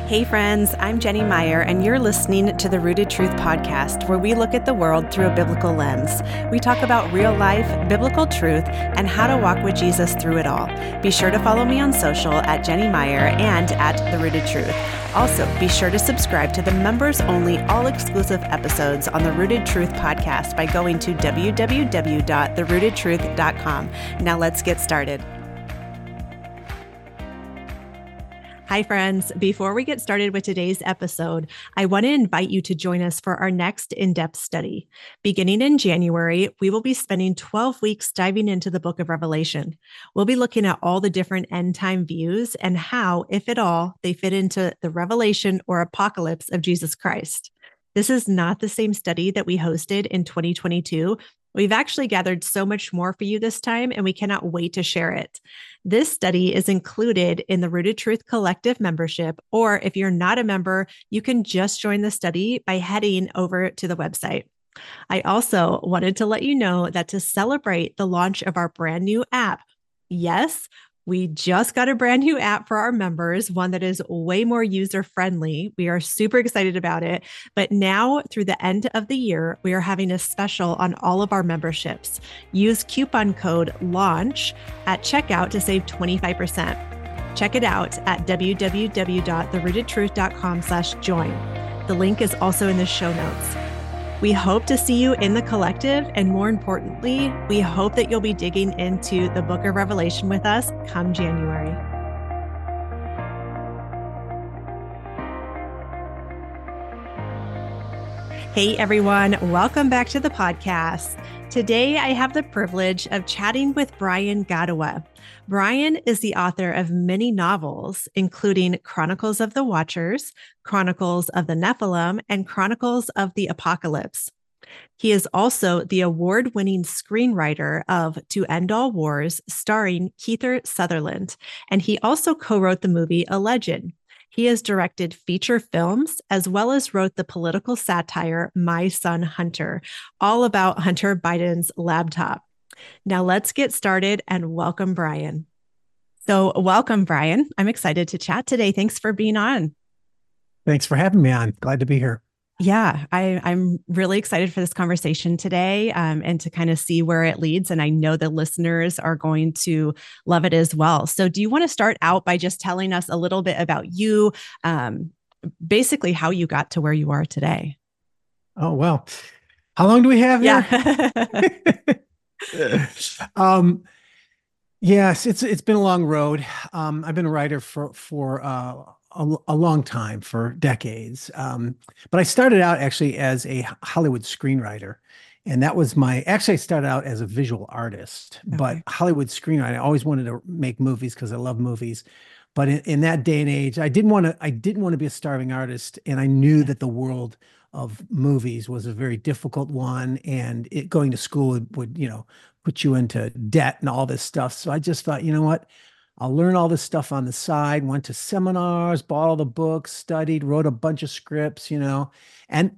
Hey friends, I'm Jenny Meyer, and you're listening to the Rooted Truth podcast, where we look at the world through a biblical lens. We talk about real life, biblical truth, and how to walk with Jesus through it all. Be sure to follow me on social at Jenny Meyer and at The Rooted Truth. Also, be sure to subscribe to the members-only, all-exclusive episodes on the Rooted Truth podcast by going to www.therootedtruth.com. Now let's get started. Hi, friends. Before we get started with today's episode, I want to invite you to join us for our next in-depth study. Beginning in January, we will be spending 12 weeks diving into the book of Revelation. We'll be looking at all the different end-time views and how, if at all, they fit into the revelation or apocalypse of Jesus Christ. This is not the same study that we hosted in 2022. We've actually gathered so much more for you this time, and we cannot wait to share it. This study is included in the Rooted Truth Collective membership, or if you're not a member, you can just join the study by heading over to the website. I also wanted to let you know that to celebrate the launch of our brand new app, yes, we just got a brand new app for our members, one that is way more user-friendly. We are super excited about it. But now through the end of the year, we are having a special on all of our memberships. Use coupon code LAUNCH at checkout to save 25%. Check it out at www.therootedtruth.com/join. The link is also in the show notes. We hope to see you in the collective, and more importantly, we hope that you'll be digging into the book of Revelation with us come January. Hey everyone, welcome back to the podcast. Today, I have the privilege of chatting with Brian Godawa. Brian is the author of many novels, including Chronicles of the Watchers, Chronicles of the Nephilim, and Chronicles of the Apocalypse. He is also the award-winning screenwriter of To End All Wars, starring Kiefer Sutherland, and he also co-wrote the movie A Legend. He has directed feature films as well as wrote the political satire My Son Hunter, all about Hunter Biden's laptop. Now let's get started and welcome Brian. So welcome, Brian. I'm excited to chat today. Thanks for being on. Thanks for having me on. Glad to be here. Yeah, I'm really excited for this conversation today and to kind of see where it leads. And I know the listeners are going to love it as well. So do you want to start out by just telling us a little bit about you, basically how you got to where you are today? Oh, well, how long do we have here? Yeah. Yes, it's been a long road. I've been a writer for a long time, for decades. But I started out actually as a Hollywood screenwriter. And that was actually I started out as a visual artist, but Hollywood screenwriter. I always wanted to make movies because I love movies. But in that day and age, I didn't want to be a starving artist. And I knew that the world of movies was a very difficult one. And going to school would put you into debt and all this stuff. So I just thought, you know what? I'll learn all this stuff on the side, went to seminars, bought all the books, studied, wrote a bunch of scripts, and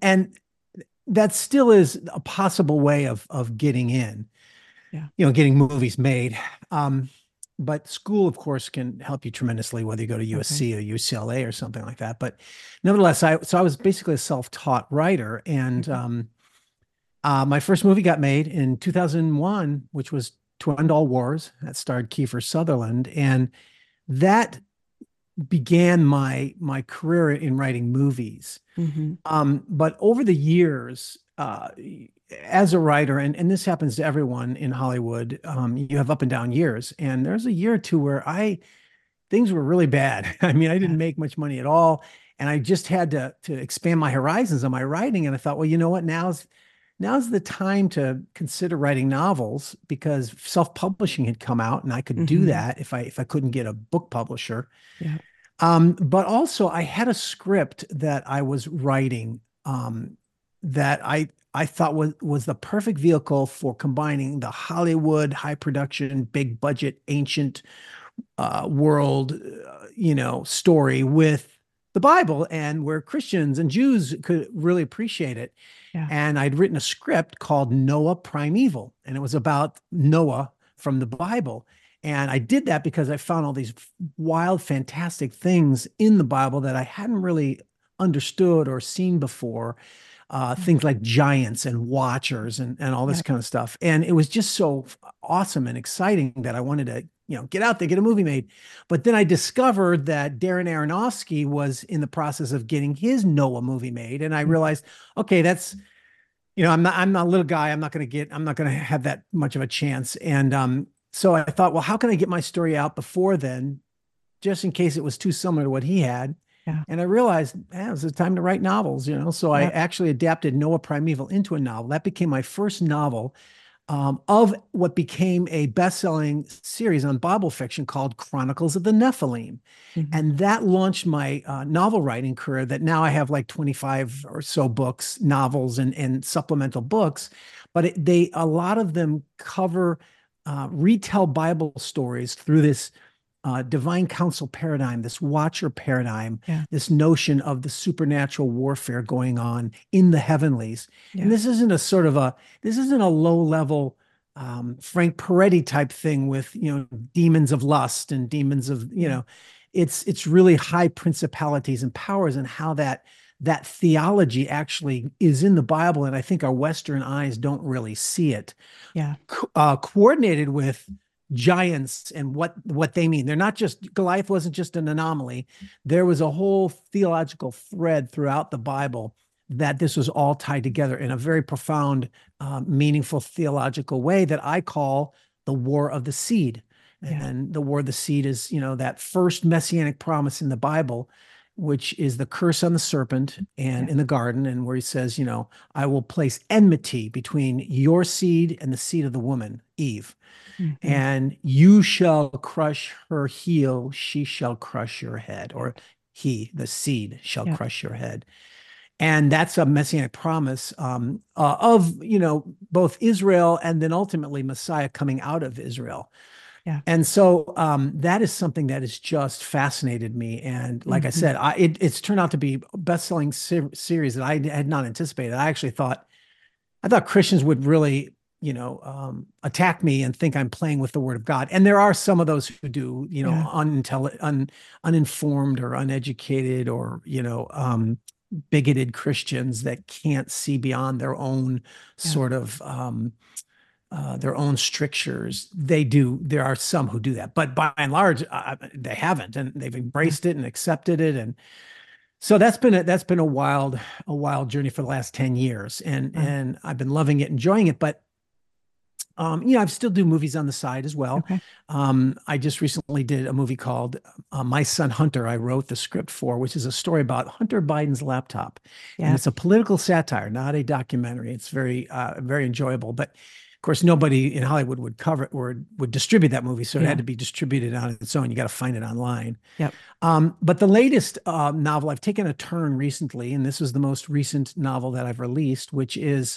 that still is a possible way of getting in, getting movies made. But school, of course, can help you tremendously, whether you go to USC or UCLA or something like that. But nevertheless, I was basically a self-taught writer. And my first movie got made in 2001, which was To End All Wars. That starred Kiefer Sutherland. And that began my career in writing movies. But over the years, as a writer, and this happens to everyone in Hollywood, you have up and down years. And there's a year or two where things were really bad. I mean, I didn't make much money at all. And I just had to expand my horizons on my writing. And I thought, well, you know what? Now's the time to consider writing novels, because self-publishing had come out and I could do that if I couldn't get a book publisher. Yeah. But also I had a script that I was writing that I thought was the perfect vehicle for combining the Hollywood high production, big budget, ancient world, story with the Bible, and where Christians and Jews could really appreciate it. Yeah. And I'd written a script called Noah Primeval, and it was about Noah from the Bible. And I did that because I found all these wild, fantastic things in the Bible that I hadn't really understood or seen before. Things like giants and watchers and all this Yep. kind of stuff. And it was just so awesome and exciting that I wanted to, get out there, get a movie made. But then I discovered that Darren Aronofsky was in the process of getting his Noah movie made. And I realized, okay, that's, I'm not a little guy. I'm not going to have that much of a chance. And so I thought, well, how can I get my story out before then, just in case it was too similar to what he had? Yeah. And I realized, it was the time to write novels, So I Yep. actually adapted Noah Primeval into a novel. That became my first novel of what became a best-selling series on Bible fiction called Chronicles of the Nephilim. Mhm. And that launched my novel writing career that now I have like 25 or so books, novels, and supplemental books. But a lot of them cover retell Bible stories through this divine counsel paradigm, this watcher paradigm, Yeah. this notion of the supernatural warfare going on in the heavenlies. And Yeah. this isn't a low level Frank Peretti type thing with, demons of lust and demons of, it's really high principalities and powers and how that theology actually is in the Bible. And I think our Western eyes don't really see it. Yeah. Coordinated with giants and what they mean. They're not just, Goliath wasn't just an anomaly. There was a whole theological thread throughout the Bible that this was all tied together in a very profound, meaningful theological way that I call the War of the Seed. Yeah. And the War of the Seed is, that first messianic promise in the Bible, which is the curse on the serpent and in the garden, and where he says, I will place enmity between your seed and the seed of the woman, Eve. Mhm. And you shall crush her heel, she shall crush your head, or he, the seed, shall Yep. crush your head. And that's a messianic promise of, both Israel and then ultimately Messiah coming out of Israel. Yeah. And so that is something that has just fascinated me. And like I said, it's turned out to be a best-selling series that I had not anticipated. I thought Christians would really, attack me and think I'm playing with the word of God. And there are some of those who do, uninformed or uneducated or, bigoted Christians that can't see beyond their own sort of their own strictures. They do. There are some who do that, but by and large, they haven't, and they've embraced it and accepted it. And so that's been a wild journey for the last 10 years, and I've been loving it, enjoying it. But I still do movies on the side as well. Okay. I just recently did a movie called My Son Hunter. I wrote the script for, which is a story about Hunter Biden's laptop, and it's a political satire, not a documentary. It's very very enjoyable, but of course, nobody in Hollywood would cover it or would distribute that movie, so it had to be distributed on its own. You got to find it online. Yep. But the latest novel, I've taken a turn recently, and this is the most recent novel that I've released, which is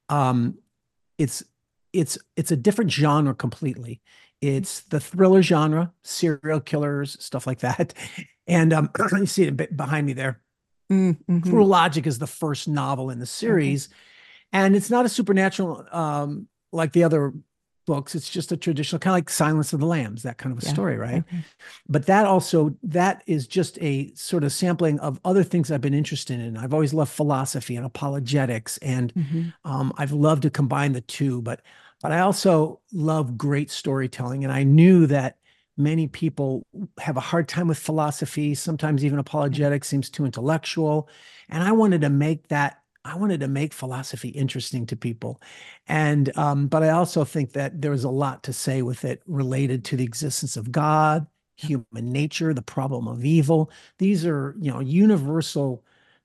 it's a different genre completely. It's the thriller genre, serial killers, stuff like that. And you see it behind me there. Mm-hmm. Cruel Logic is the first novel in the series, and it's not a supernatural like the other books. It's just a traditional kind of like Silence of the Lambs, that kind of a story, right? Okay. But that is just a sort of sampling of other things I've been interested in. I've always loved philosophy and apologetics, and I've loved to combine the two. But I also love great storytelling, and I knew that many people have a hard time with philosophy. Sometimes even apologetics seems too intellectual, and I wanted to make philosophy interesting to people. And but I also think that there was a lot to say with it related to the existence of God, human nature, the problem of evil. These are, universal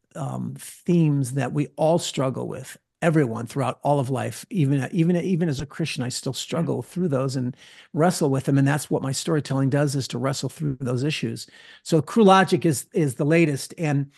themes that we all struggle with. Everyone throughout all of life, even as a Christian, I still struggle through those and wrestle with them. And that's what my storytelling does, is to wrestle through those issues. So Cruel Logic is the latest. And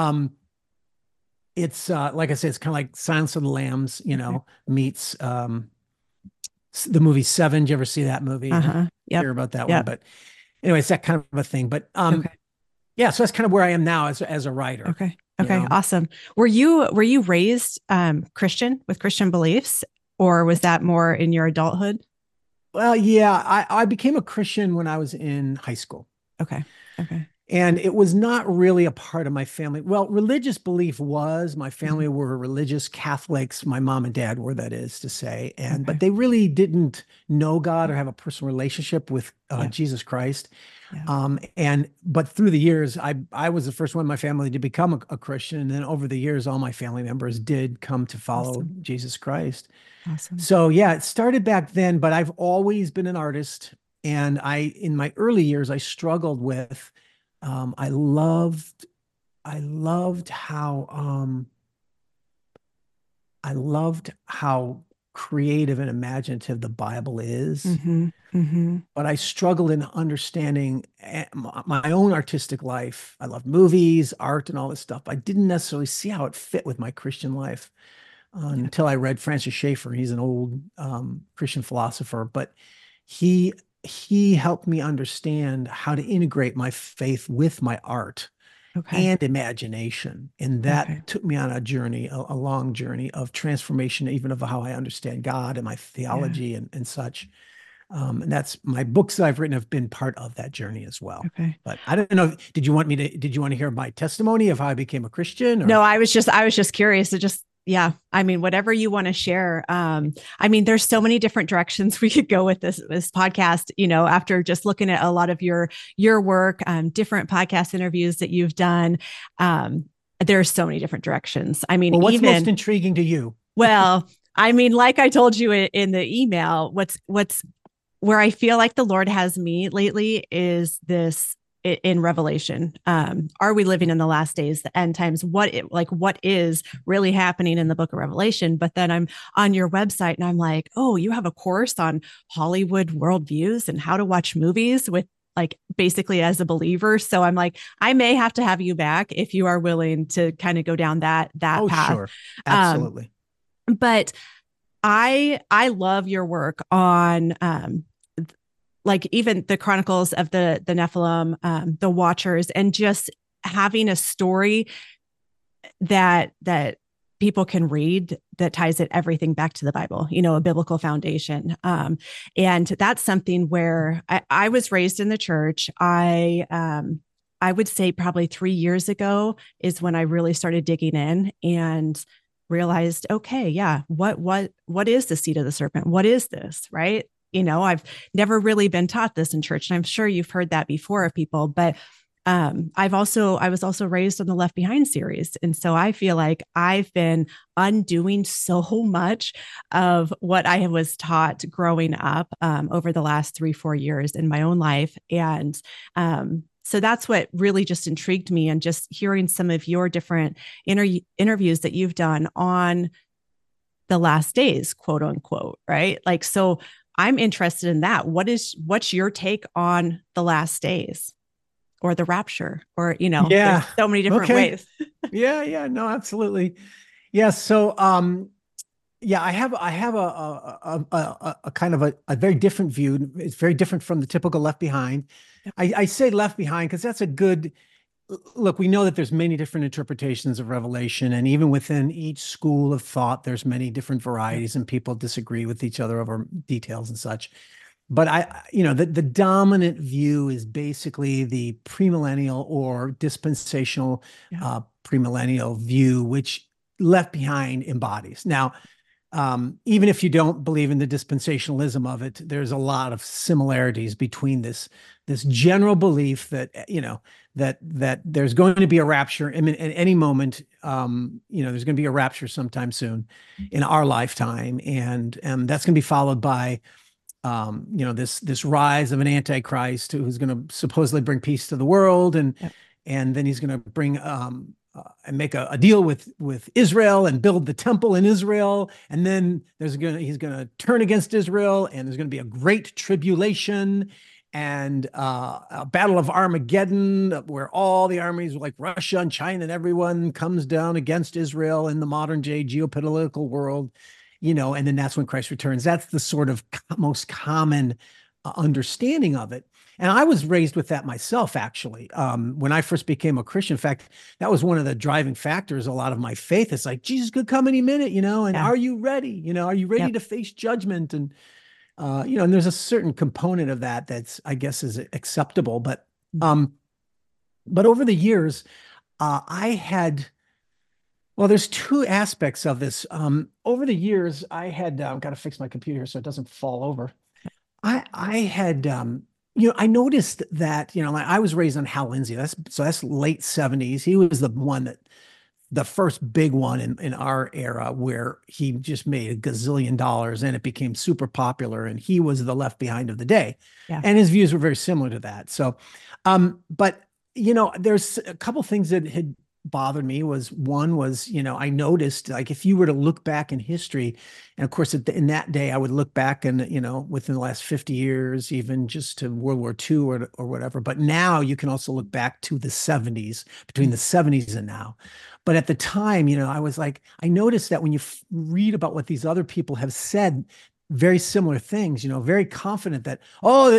it's like I said, it's kind of like Silence of the Lambs, meets the movie Seven. Did you ever see that movie? Yep. Hear about that one? But anyway, it's that kind of a thing. But yeah, so that's kind of where I am now as a writer. Okay. Awesome. Were you raised Christian with Christian beliefs, or was that more in your adulthood? Well, yeah, I became a Christian when I was in high school. Okay. Okay. And it was not really a part of my family. Well, religious belief was, my Mhm. family were religious Catholics. My mom and dad were, that is to say. But Okay. they really didn't know God or have a personal relationship with Yeah. Jesus Christ. Yeah. But through the years, I was the first one in my family to become a Christian. And then over the years, all my family members did come to follow Awesome. Jesus Christ. Awesome. So yeah, it started back then, but I've always been an artist. And in my early years, I struggled with, um, I loved, I loved I loved how creative and imaginative the Bible is, Mm-hmm. Mm-hmm. but I struggled in understanding my own artistic life. I loved movies, art, and all this stuff. I didn't necessarily see how it fit with my Christian life Yeah. until I read Francis Schaeffer. He's an old Christian philosopher, but he he helped me understand how to integrate my faith with my art Okay. and imagination. And Okay. that took me on a journey, a long journey of transformation, even of how I understand God and my Yeah. theology and such. And that's my books that I've written have been part of that journey as well. Okay. But I don't know. Did you want to hear my testimony of how I became a Christian No, or? I was just curious. It just, yeah. I mean, whatever you want to share. I mean, there's so many different directions we could go with this podcast, after just looking at a lot of your work, different podcast interviews that you've done. Um, there's so many different directions. I mean, Well, what's most even, intriguing to you? well, I mean, like I told you in the email, what's where I feel like the Lord has me lately is this in Revelation. Are we living in the last days, the end times? What is really happening in the book of Revelation? But then I'm on your website and I'm like, oh, you have a course on Hollywood worldviews and how to watch movies with like basically as a believer. So I'm like, I may have to have you back if you are willing to kind of go down that Oh, path. sure. Um, Absolutely. but I love your work on like even the chronicles of the Nephilim, the Watchers, and just having a story that people can read that ties it everything back to the Bible, a biblical foundation. And that's something where I was raised in the church. I would say probably 3 years ago is when I really started digging in and realized, okay, yeah, what is the seed of the serpent? What is this? Right. I've never really been taught this in church. And I'm sure you've heard that before of people, but I was also raised on the Left Behind series. And so I feel like I've been undoing so much of what I was taught growing up over the last 3-4 years in my own life. And so that's what really just intrigued me. And just hearing some of your different interviews that you've done on the last days, quote unquote, right? Like, so I'm interested in that. What's your take on the last days? Or the rapture, or there's Yeah. so many different Okay. ways. Yeah. Yeah. No, absolutely. Yeah. So, yeah, I have a kind of a very different view. It's very different from the typical Left Behind. Yep. I say Left Behind because that's a good look. We know that there's many different interpretations of Revelation, and even within each school of thought, there's many different Yep. varieties, and people disagree with each other over details and such. But the dominant view is basically the premillennial or dispensational Yep. premillennial view, which Left Behind embodies. Now, even if you don't believe in the dispensationalism of it, there's a lot of similarities between this general belief that that there's going to be a rapture at any moment. There's going to be a rapture sometime soon in our lifetime, and that's going to be followed by this rise of an antichrist who's going to supposedly bring peace to the world, Yep. and then he's going to bring and make a deal with Israel and build the temple in Israel, and then he's going to turn against Israel, and there's going to be a great tribulation and a battle of Armageddon where all the armies like Russia and China and everyone comes down against Israel in the modern day geopolitical world, and then that's when Christ returns. That's the sort of most common understanding of it. And I was raised with that myself, actually. When I first became a Christian, in fact, that was one of the driving factors. A lot of my faith is like, Jesus could come any minute, and Yeah. are you ready? Are you ready Yep. to face judgment? And And there's a certain component of that that's, I guess, is acceptable. Mhm. Um, but over the years, I had, well, there's two aspects of this. Over the years, I had got to fix my computer so it doesn't fall over. I had, I noticed that, like I was raised on Hal Lindsey. That's late 70s. He was the one that the first big one in our era where he just made a gazillion dollars and it became super popular and he was the left behind of the day. Yeah. And his views were very similar to that. So, but there's a couple things that had bothered me. One was, I noticed like if you were to look back in history, and of course in that day I would look back and, within the last 50 years, even just to World War II or whatever. But now you can also look back to the 70s, between the 70s and now. But at the time, I was like, I noticed that when you read about what these other people have said, very similar things, very confident that, oh,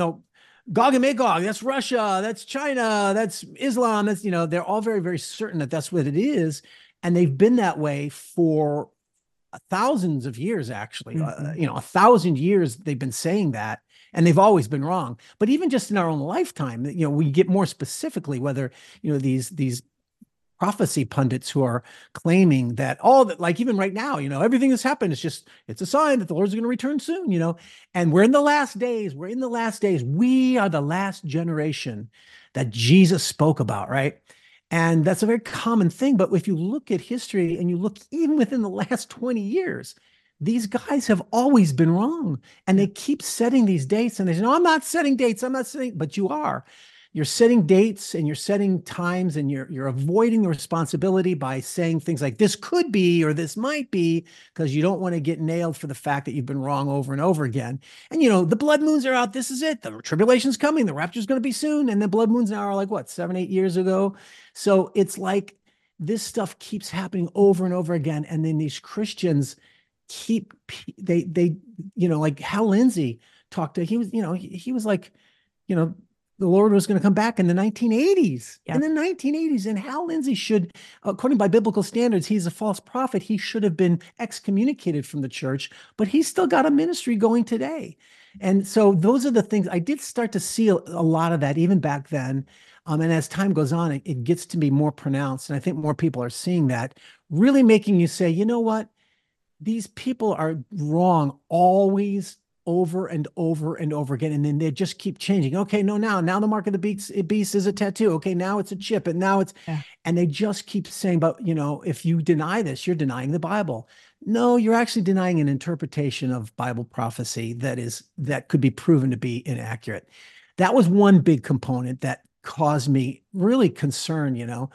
Gog and Magog, that's Russia, that's China, that's Islam, they're all very, very certain that that's what it is. And they've been that way for thousands of years, actually. Mhm. 1,000 years they've been saying that, and they've always been wrong. But even just in our own lifetime, we get more specifically whether, these prophecy pundits who are claiming that all that, like even right now, everything that's happened is just, it's a sign that the Lord's going to return soon, and we're in the last days. We're in the last days. We are the last generation that Jesus spoke about, right? And that's a very common thing. But if you look at history and you look even within the last 20 years, these guys have always been wrong. And Yeah. they keep setting these dates and they say, no, I'm not setting dates. I'm not setting, but you are. You're setting dates and you're setting times and you're avoiding the responsibility by saying things like this could be or this might be, because you don't want to get nailed for the fact that you've been wrong over and over again. And the blood moons are out. This is it. The tribulation's coming. The rapture's going to be soon. And the blood moons now are like what, 7, 8 years ago. So it's like this stuff keeps happening over and over again. And then these Christians keep, they like Hal Lindsey talked to, he was like, you know, the Lord was going to come back in the 1980s. In Yep. the 1980s. And Hal Lindsey should, according by biblical standards, he's a false prophet. He should have been excommunicated from the church, but he's still got a ministry going today. And so those are the things I did start to see a lot of that even back then. And as time goes on, it gets to be more pronounced. And I think more people are seeing that, really making you say, you know what? These people are wrong always, over and over and over again. And then they just keep changing. Okay, no, now the mark of the beast is a tattoo. Okay, now it's a chip. And now it's, Yeah. and they just keep saying, but if you deny this, you're denying the Bible. No, you're actually denying an interpretation of Bible prophecy that could be proven to be inaccurate. That was one big component that caused me really concern,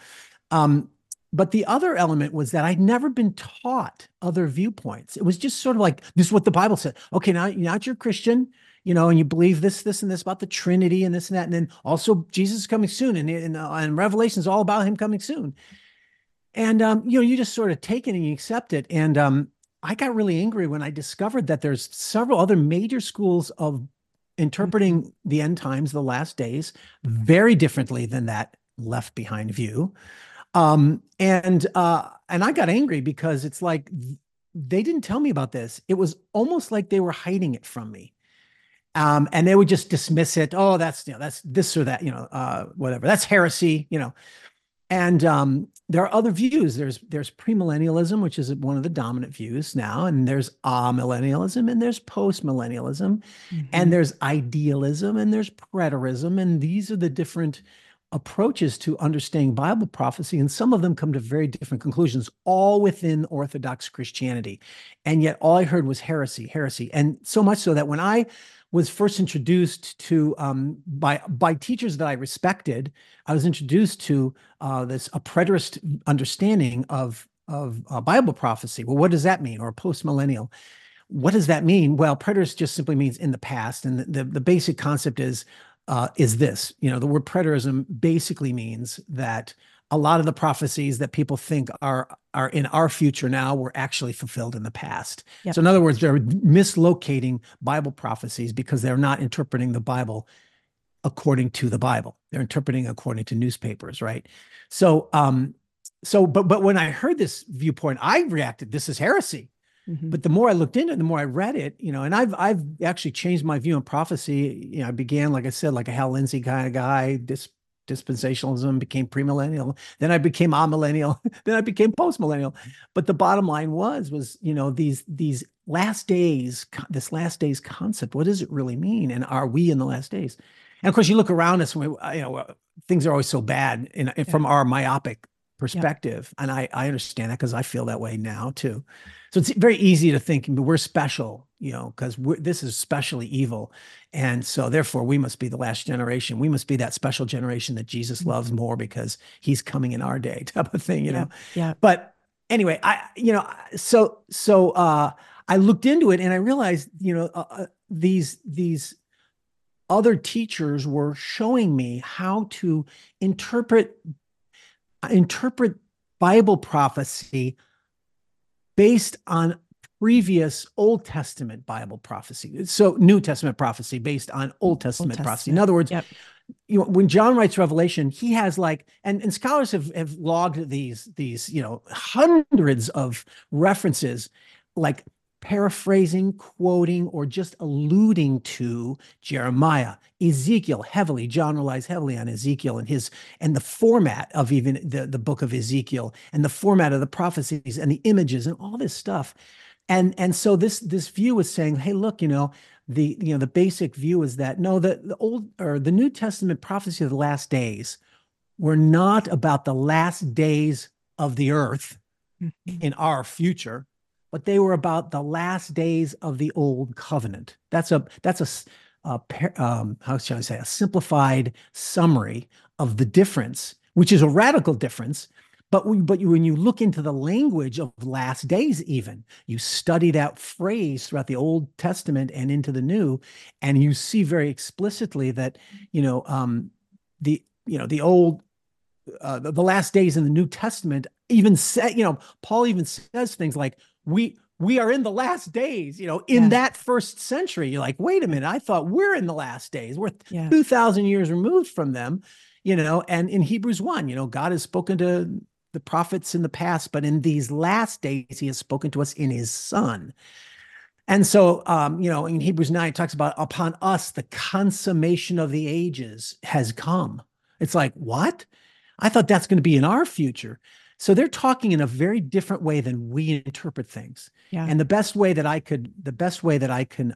um, but the other element was that I'd never been taught other viewpoints. It was just sort of like, this is what the Bible said. Okay, now you're a Christian, and you believe this, and this about the Trinity and this and that. And then also Jesus is coming soon. And Revelation is all about him coming soon. And, you just sort of take it and you accept it. And I got really angry when I discovered that there's several other major schools of Mhm. interpreting the end times, the last days, very differently than that left behind view. And I got angry because it's like they didn't tell me about this. It was almost like they were hiding it from me. And they would just dismiss it. Oh, that's this or that, whatever. That's heresy, And there are other views. There's premillennialism, which is one of the dominant views now, and there's amillennialism, and there's postmillennialism, and Mhm. there's idealism, and there's preterism, and these are the different approaches to understanding Bible prophecy, and some of them come to very different conclusions, all within Orthodox Christianity. And yet all I heard was heresy, heresy. And so much so that when I was first introduced to by teachers that I respected, I was introduced to this a preterist understanding of Bible prophecy. Well, what does that mean? Or postmillennial? What does that mean? Well, preterist just simply means in the past, and the basic concept is this. The word preterism basically means that a lot of the prophecies that people think are in our future now were actually fulfilled in the past. Yep. So in other words, they're mislocating Bible prophecies because they're not interpreting the Bible according to the Bible. They're interpreting according to newspapers, right? So but when I heard this viewpoint, I reacted, this is heresy. Hmm. But the more I looked into it, the more I read it, and I've actually changed my view on prophecy. I began, like I said, like a Hal Lindsey kind of guy, dispensationalism, became premillennial. Then I became amillennial. Then I became postmillennial. But the bottom line was, these last days, this last days concept, what does it really mean? And are we in the last days? And of course, you look around us, and things are always so bad Yeah. from our myopic Yep. perspective. And I understand that because I feel that way now too. So it's very easy to think we're special, because this is especially evil. And so therefore we must be the last generation. We must be that special generation that Jesus loves more because he's coming in our day type of thing. Yep. Yep. But anyway, I looked into it and I realized, these other teachers were showing me how to interpret Bible prophecy based on previous Old Testament Bible prophecy. So New Testament prophecy based on Old Old Testament prophecy. In Testament. other words, Yep. when John writes Revelation, he has and scholars have logged these, hundreds of references, like paraphrasing, quoting, or just alluding to Jeremiah, Ezekiel heavily. John relies heavily on Ezekiel and the format of even the book of Ezekiel and the format of the prophecies and the images and all this stuff. And so this view is saying, hey, look, the basic view is that no, the Old or the New Testament prophecy of the last days were not about the last days of the earth Mhm. in our future, but they were about the last days of the old covenant. That's a how shall I say, a simplified summary of the difference, which is a radical difference. But when you look into the language of last days, even you study that phrase throughout the Old Testament and into the New, and you see very explicitly that the old the last days in the New Testament even said, Paul even says things like, we are in the last days, in Yeah. that first century. You're like, wait a Yeah. minute, I thought we're in the last days. We're Yeah. 2,000 years removed from them, and in Hebrews 1, God has spoken to the prophets in the past, but in these last days, he has spoken to us in his son. And so, in Hebrews 9, it talks about upon us, the consummation of the ages has come. It's like, what? I thought that's going to be in our future. So they're talking in a very different way than we interpret things. Yeah. And the best way that I can,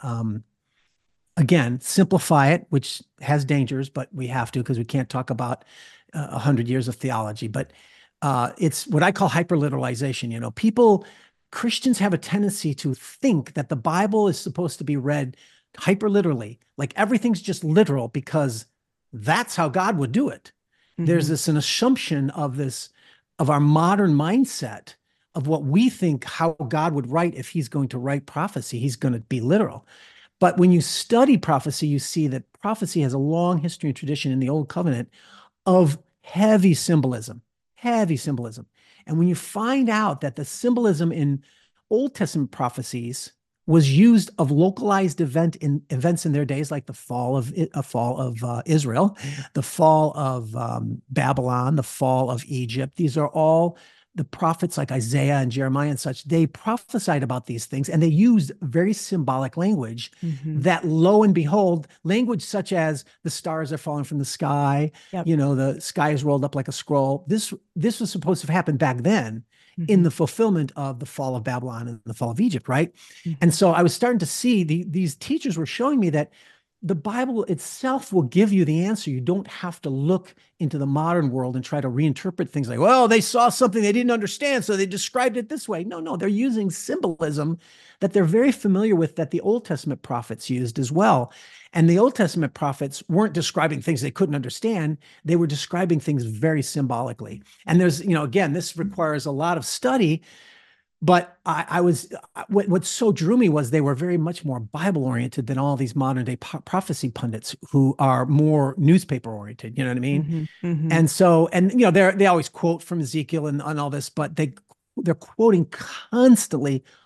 again, simplify it, which has dangers, but we have to because we can't talk about 100 years of theology. But it's what I call hyperliteralization. Christians have a tendency to think that the Bible is supposed to be read hyperliterally, like everything's just literal because that's how God would do it. There's Hmm. an assumption of our modern mindset of what we think how God would write if he's going to write prophecy. He's going to be literal. But when you study prophecy, you see that prophecy has a long history and tradition in the Old Covenant of heavy symbolism, heavy symbolism. And when you find out that the symbolism in Old Testament prophecies was used of localized events in their days, like the fall of Israel, the fall of Babylon, the fall of Egypt. These are all the prophets like Isaiah and Jeremiah and such. They prophesied about these things, and they used very symbolic language. Hmm. That, lo and behold, language such as the stars are falling from the sky, Yep. the sky is rolled up like a scroll. This was supposed to have happened back then in Hmm. the fulfillment of the fall of Babylon and the fall of Egypt, right? And Hmm. so I was starting to see these teachers were showing me that the Bible itself will give you the answer. You don't have to look into the modern world and try to reinterpret things like, well, they saw something they didn't understand, so they described it this way. No, they're using symbolism that they're very familiar with that the Old Testament prophets used as well. And the Old Testament prophets weren't describing things they couldn't understand. They were describing things very symbolically. And there's, again, this requires a lot of study, but what so drew me was they were very much more Bible oriented than all these modern day prophecy pundits who are more newspaper oriented. You know what I mean? Hmm. Hmm. And so, they always quote from Ezekiel and all this, but they're quoting constantly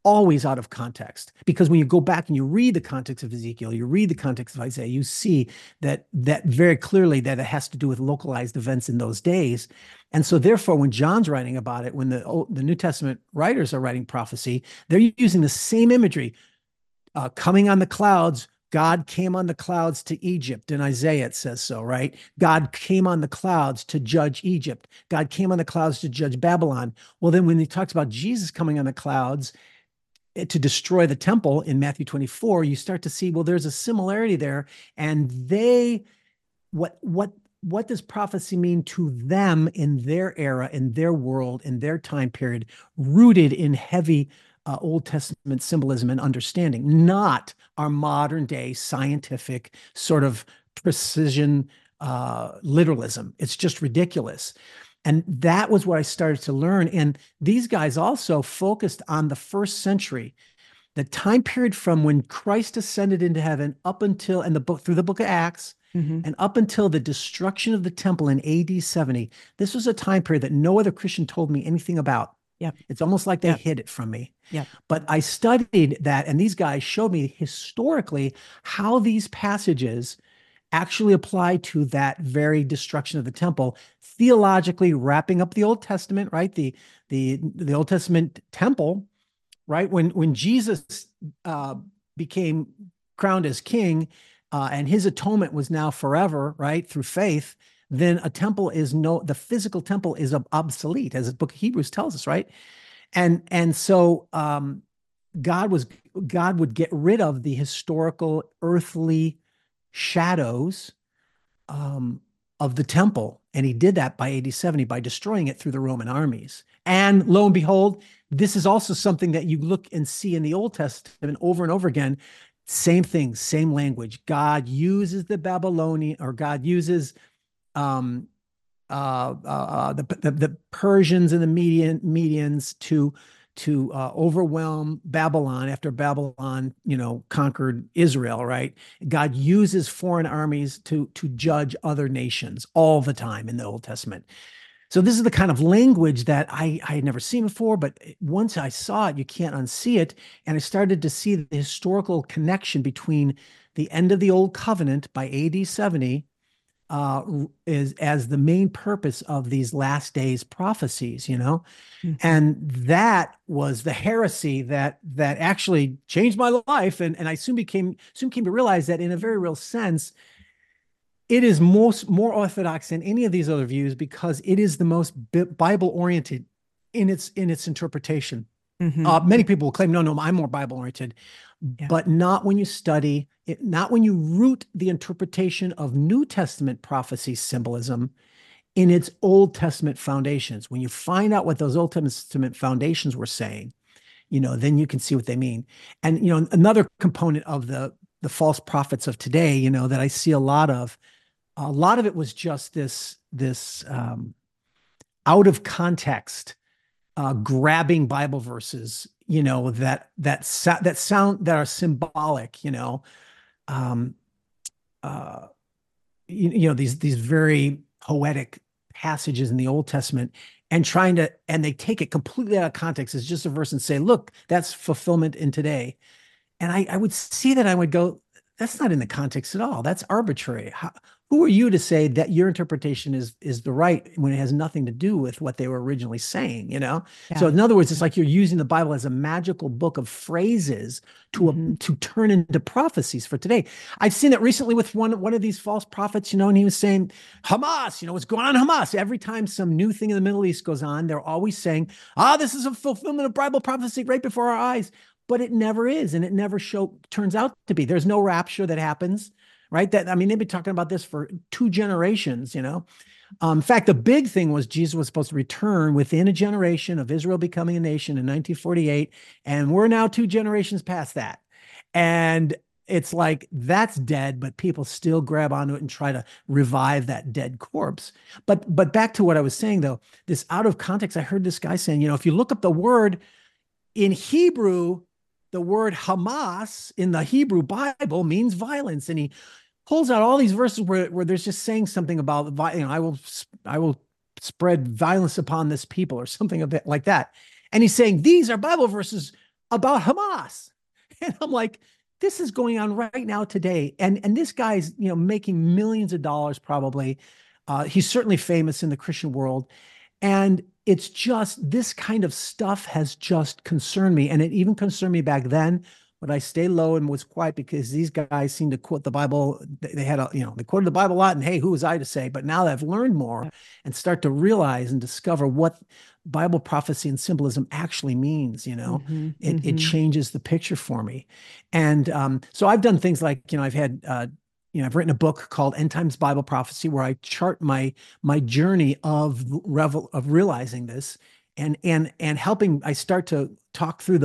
always out of context. Because when you go back and you read the context of Ezekiel, you read the context of Isaiah, you see that very clearly that it has to do with localized events in those days. And so therefore, when John's writing about it, when the New Testament writers are writing prophecy, they're using the same imagery. Coming on the clouds, God came on the clouds to Egypt. In Isaiah, it says so, right? God came on the clouds to judge Egypt. God came on the clouds to judge Babylon. Well, then when he talks about Jesus coming on the clouds to destroy the temple in Matthew 24, you start to see, well, there's a similarity there. And what does prophecy mean to them in their era, in their world, in their time period, rooted in heavy Old Testament symbolism and understanding, not our modern day scientific sort of precision literalism. It's just ridiculous. And that was what I started to learn. And these guys also focused on the first century, the time period from when Christ ascended into heaven up until, and the book through the book of Acts, and up until the destruction of the temple in AD 70. This was a time period that no other Christian told me anything about. Yep. It's almost like they hid it from me. Yep. But I studied that, and these guys showed me historically how these passages actually apply to that very destruction of the temple, theologically wrapping up the Old Testament, right? The Old Testament temple, right? When Jesus became crowned as king, and his atonement was now forever, right? Through faith, then a temple the physical temple is obsolete, as the book of Hebrews tells us, right? And so God would get rid of the historical earthly shadows of the temple. And he did that by AD 70 by destroying it through the Roman armies. And lo and behold, this is also something that you look and see in the Old Testament over and over again. Same thing, same language. God uses the Babylonian, or God uses the Persians and the Medians to overwhelm Babylon after Babylon, conquered Israel, right? God uses foreign armies to judge other nations all the time in the Old Testament. So this is the kind of language that I had never seen before, but once I saw it, you can't unsee it. And I started to see the historical connection between the end of the Old Covenant by AD 70 is as the main purpose of these last days prophecies, and that was the heresy that actually changed my life. And I soon came to realize that in a very real sense, it is more orthodox than any of these other views because it is the most Bible oriented in its interpretation. Many people will claim, no, I'm more Bible oriented, but not when you study it, not when you root the interpretation of New Testament prophecy symbolism in its Old Testament foundations. When you find out what those Old Testament foundations were saying, then you can see what they mean. And, another component of the false prophets of today, that I see a lot of it was just this out of context, grabbing Bible verses, that are symbolic, these very poetic passages in the Old Testament, and they take it completely out of context as just a verse and say, look, that's fulfillment in today. And I would see that, I would go, that's not in the context at all. That's arbitrary. Who are you to say that your interpretation is the right when it has nothing to do with what they were originally saying, Yeah. So in other words, it's like you're using the Bible as a magical book of phrases to turn into prophecies for today. I've seen it recently with one of these false prophets, and he was saying, Hamas, what's going on in Hamas? Every time some new thing in the Middle East goes on, they're always saying, this is a fulfillment of Bible prophecy right before our eyes. But it never is, and it never turns out to be. There's no rapture that happens, right? They've been talking about this for 2 generations, In fact, the big thing was Jesus was supposed to return within a generation of Israel becoming a nation in 1948, and we're now 2 generations past that. And it's like, that's dead, but people still grab onto it and try to revive that dead corpse. But back to what I was saying, though, this out of context, I heard this guy saying, if you look up the word in Hebrew, the word Hamas in the Hebrew Bible means violence. And he pulls out all these verses where there's just saying something about, I will spread violence upon this people or something a bit like that. And he's saying, these are Bible verses about Hamas. And I'm like, this is going on right now today. And this guy's, making millions of dollars probably. He's certainly famous in the Christian world. And it's just this kind of stuff has just concerned me. And it even concerned me back then, but I stayed low and was quiet because these guys seemed to quote the Bible. They had they quoted the Bible a lot, and hey, who was I to say? But now that I've learned more and start to realize and discover what Bible prophecy and symbolism actually means, it changes the picture for me. And so I've done things like, I've had I've written a book called End Times Bible Prophecy, where I chart my journey of realizing this, and helping. I start to talk through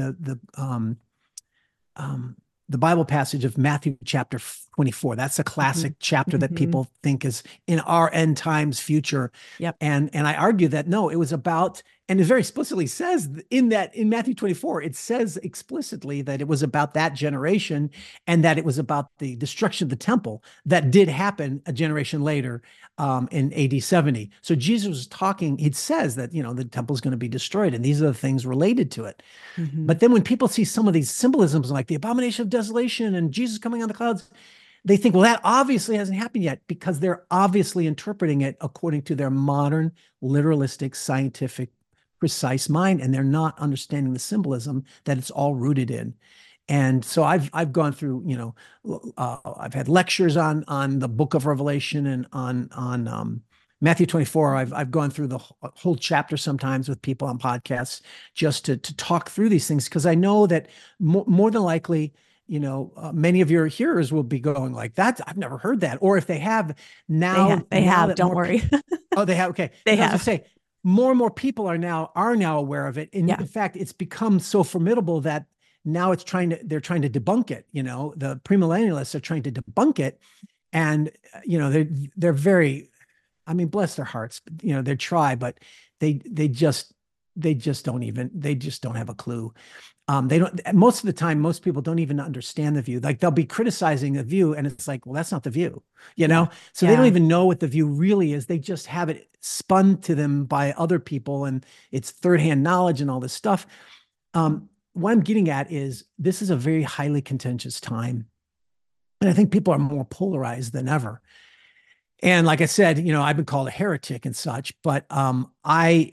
the Bible passage of Matthew chapter 24. That's a classic chapter that people think is in our end times future. Yep. And I argue that no, it was about, and it very explicitly says in Matthew 24, it says explicitly that it was about that generation, and that it was about the destruction of the temple that did happen a generation later, in AD 70. So Jesus was talking, it says that, the temple is going to be destroyed, and these are the things related to it. But then when people see some of these symbolisms like the abomination of desolation and Jesus coming on the clouds, they think, well, that obviously hasn't happened yet, because they're obviously interpreting it according to their modern, literalistic, scientific, precise mind, and they're not understanding the symbolism that it's all rooted in. And so I've gone through, I've had lectures on the book of Revelation and on Matthew 24. I've gone through the whole chapter sometimes with people on podcasts just to talk through these things, because I know that more than likely, many of your hearers will be going like, that, I've never heard that. Or if they have now, they have, don't worry. Oh, they have. Okay. They have. Say more and more people are now aware of it. And in fact, it's become so formidable that now they're trying to debunk it. The premillennialists are trying to debunk it. And, they're very, I mean, bless their hearts, they try, but they just don't have a clue. They don't, most of the time, most people don't even understand the view. Like, they'll be criticizing the view, and it's like, well, that's not the view, So they don't even know what the view really is. They just have it spun to them by other people, and it's third-hand knowledge and all this stuff. What I'm getting at is, this is a very highly contentious time. And I think people are more polarized than ever. And like I said, I've been called a heretic and such, but I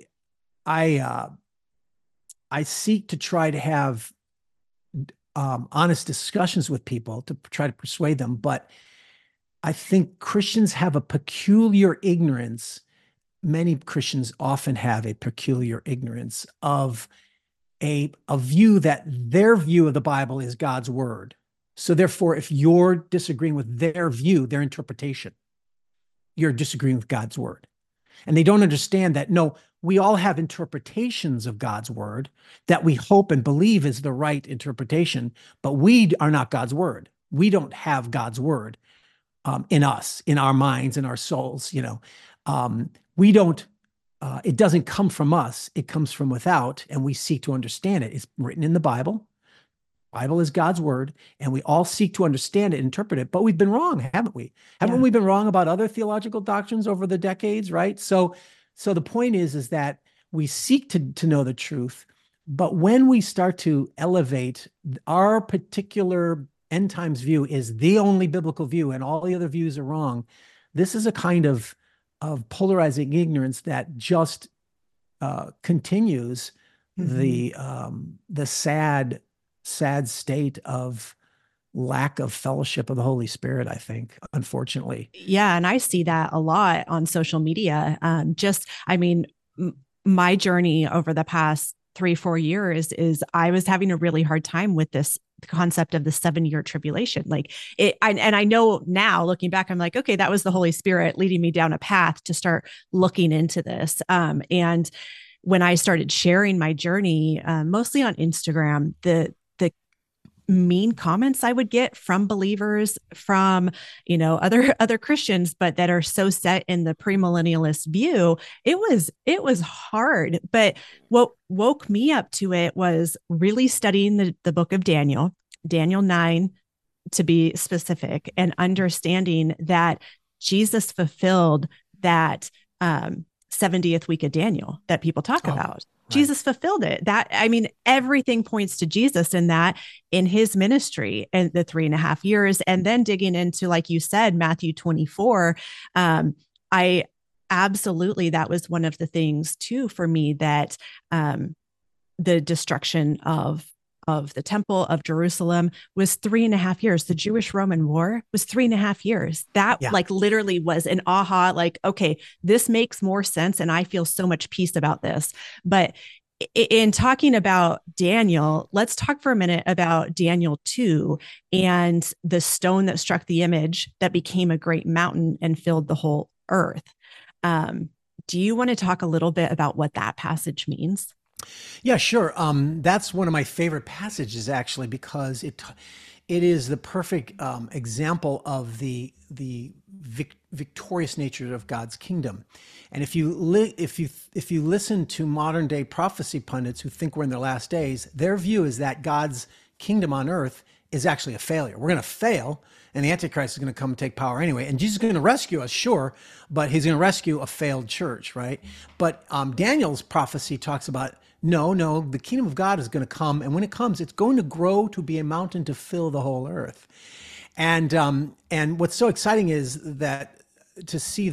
seek to try to have honest discussions with people to try to persuade them. But I think Christians have a peculiar ignorance. Many Christians often have a peculiar ignorance of a view that their view of the Bible is God's word. So therefore, if you're disagreeing with their view, their interpretation, you're disagreeing with God's word. And they don't understand that, no, we all have interpretations of God's word that we hope and believe is the right interpretation, but we are not God's word. We don't have God's word in us, in our minds, in our souls. We don't, it doesn't come from us. It comes from without, and we seek to understand it. It's written in the Bible. Bible is God's word, and we all seek to understand it, interpret it, but we've been wrong, haven't we? Haven't we been wrong about other theological doctrines over the decades, right? So the point is that we seek to know the truth, but when we start to elevate our particular end times view is the only biblical view and all the other views are wrong, this is a kind of polarizing ignorance that just continues the sad state of lack of fellowship of the Holy Spirit, I think, unfortunately. Yeah. And I see that a lot on social media. My journey over the past 3-4 years is I was having a really hard time with this concept of the 7-year tribulation. And I know now looking back, I'm like, okay, that was the Holy Spirit leading me down a path to start looking into this. And when I started sharing my journey, mostly on Instagram, the mean comments I would get from believers, from, other Christians, but that are so set in the premillennialist view, it was hard. But what woke me up to it was really studying the book of Daniel 9 to be specific, and understanding that Jesus fulfilled that 70th week of Daniel that people talk about. Right. Jesus fulfilled it. That, I mean, everything points to Jesus in that, in his ministry and the 3.5 years. And then digging into, like you said, Matthew 24, I absolutely, that was one of the things too for me, that the destruction of the temple of Jerusalem was 3.5 years. The Jewish Roman War was 3.5 years. That Yeah. like literally was an aha, like, okay, this makes more sense. And I feel so much peace about this. But in talking about Daniel, let's talk for a minute about Daniel 2 and the stone that struck the image that became a great mountain and filled the whole earth. Um, do you want to talk a little bit about what that passage means? Yeah, sure. That's one of my favorite passages actually, because it is the perfect example of the victorious nature of God's kingdom. And if you listen to modern day prophecy pundits who think we're in the last days, their view is that God's kingdom on earth is actually a failure. We're going to fail, and the Antichrist is going to come and take power anyway. And Jesus is going to rescue us, sure, but he's going to rescue a failed church, right? But Daniel's prophecy talks about no, the kingdom of God is going to come, and when it comes, it's going to grow to be a mountain to fill the whole earth. And what's so exciting is that to see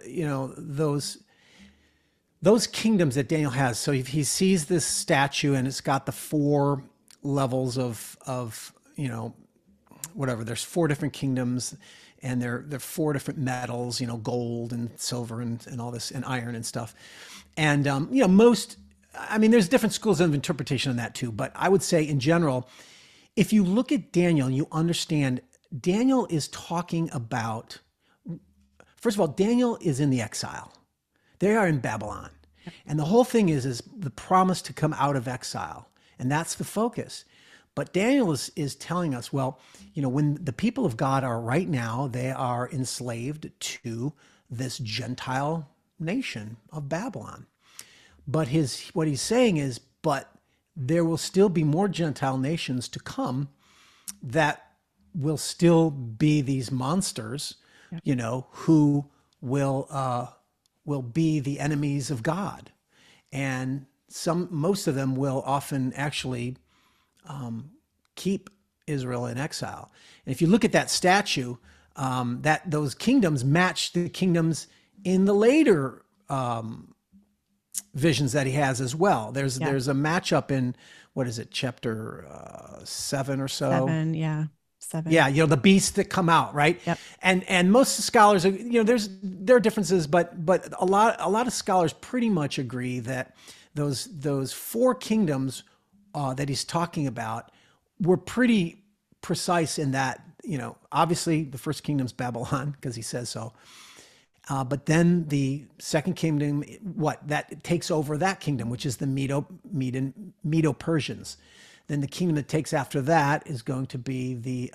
those kingdoms that Daniel has. So he sees this statue, and it's got the four levels of whatever. There's four different kingdoms, and they're four different metals, gold and silver and all this, and iron and stuff. And there's different schools of interpretation on that too. But I would say in general, if you look at Daniel, you understand Daniel is talking about, first of all, Daniel is in the exile. They are in Babylon. And the whole thing is the promise to come out of exile. And that's the focus. But Daniel is telling us, well, when the people of God are right now, they are enslaved to this Gentile nation of Babylon. But what he's saying is, but there will still be more Gentile nations to come that will still be these monsters, who will be the enemies of God. And most of them will often actually keep Israel in exile. And if you look at that statue, that those kingdoms match the kingdoms in the later visions that he has as well. There's a matchup in, what is it, chapter 7 or so? 7, yeah. 7. Yeah, the beasts that come out, right? Yep. And most scholars are, there are differences, but a lot of scholars pretty much agree that those four kingdoms that he's talking about were pretty precise in that, obviously the first kingdom's Babylon because he says so. But then the second kingdom, that takes over that kingdom, which is the Medo-Persians. Then the kingdom that takes after that is going to be the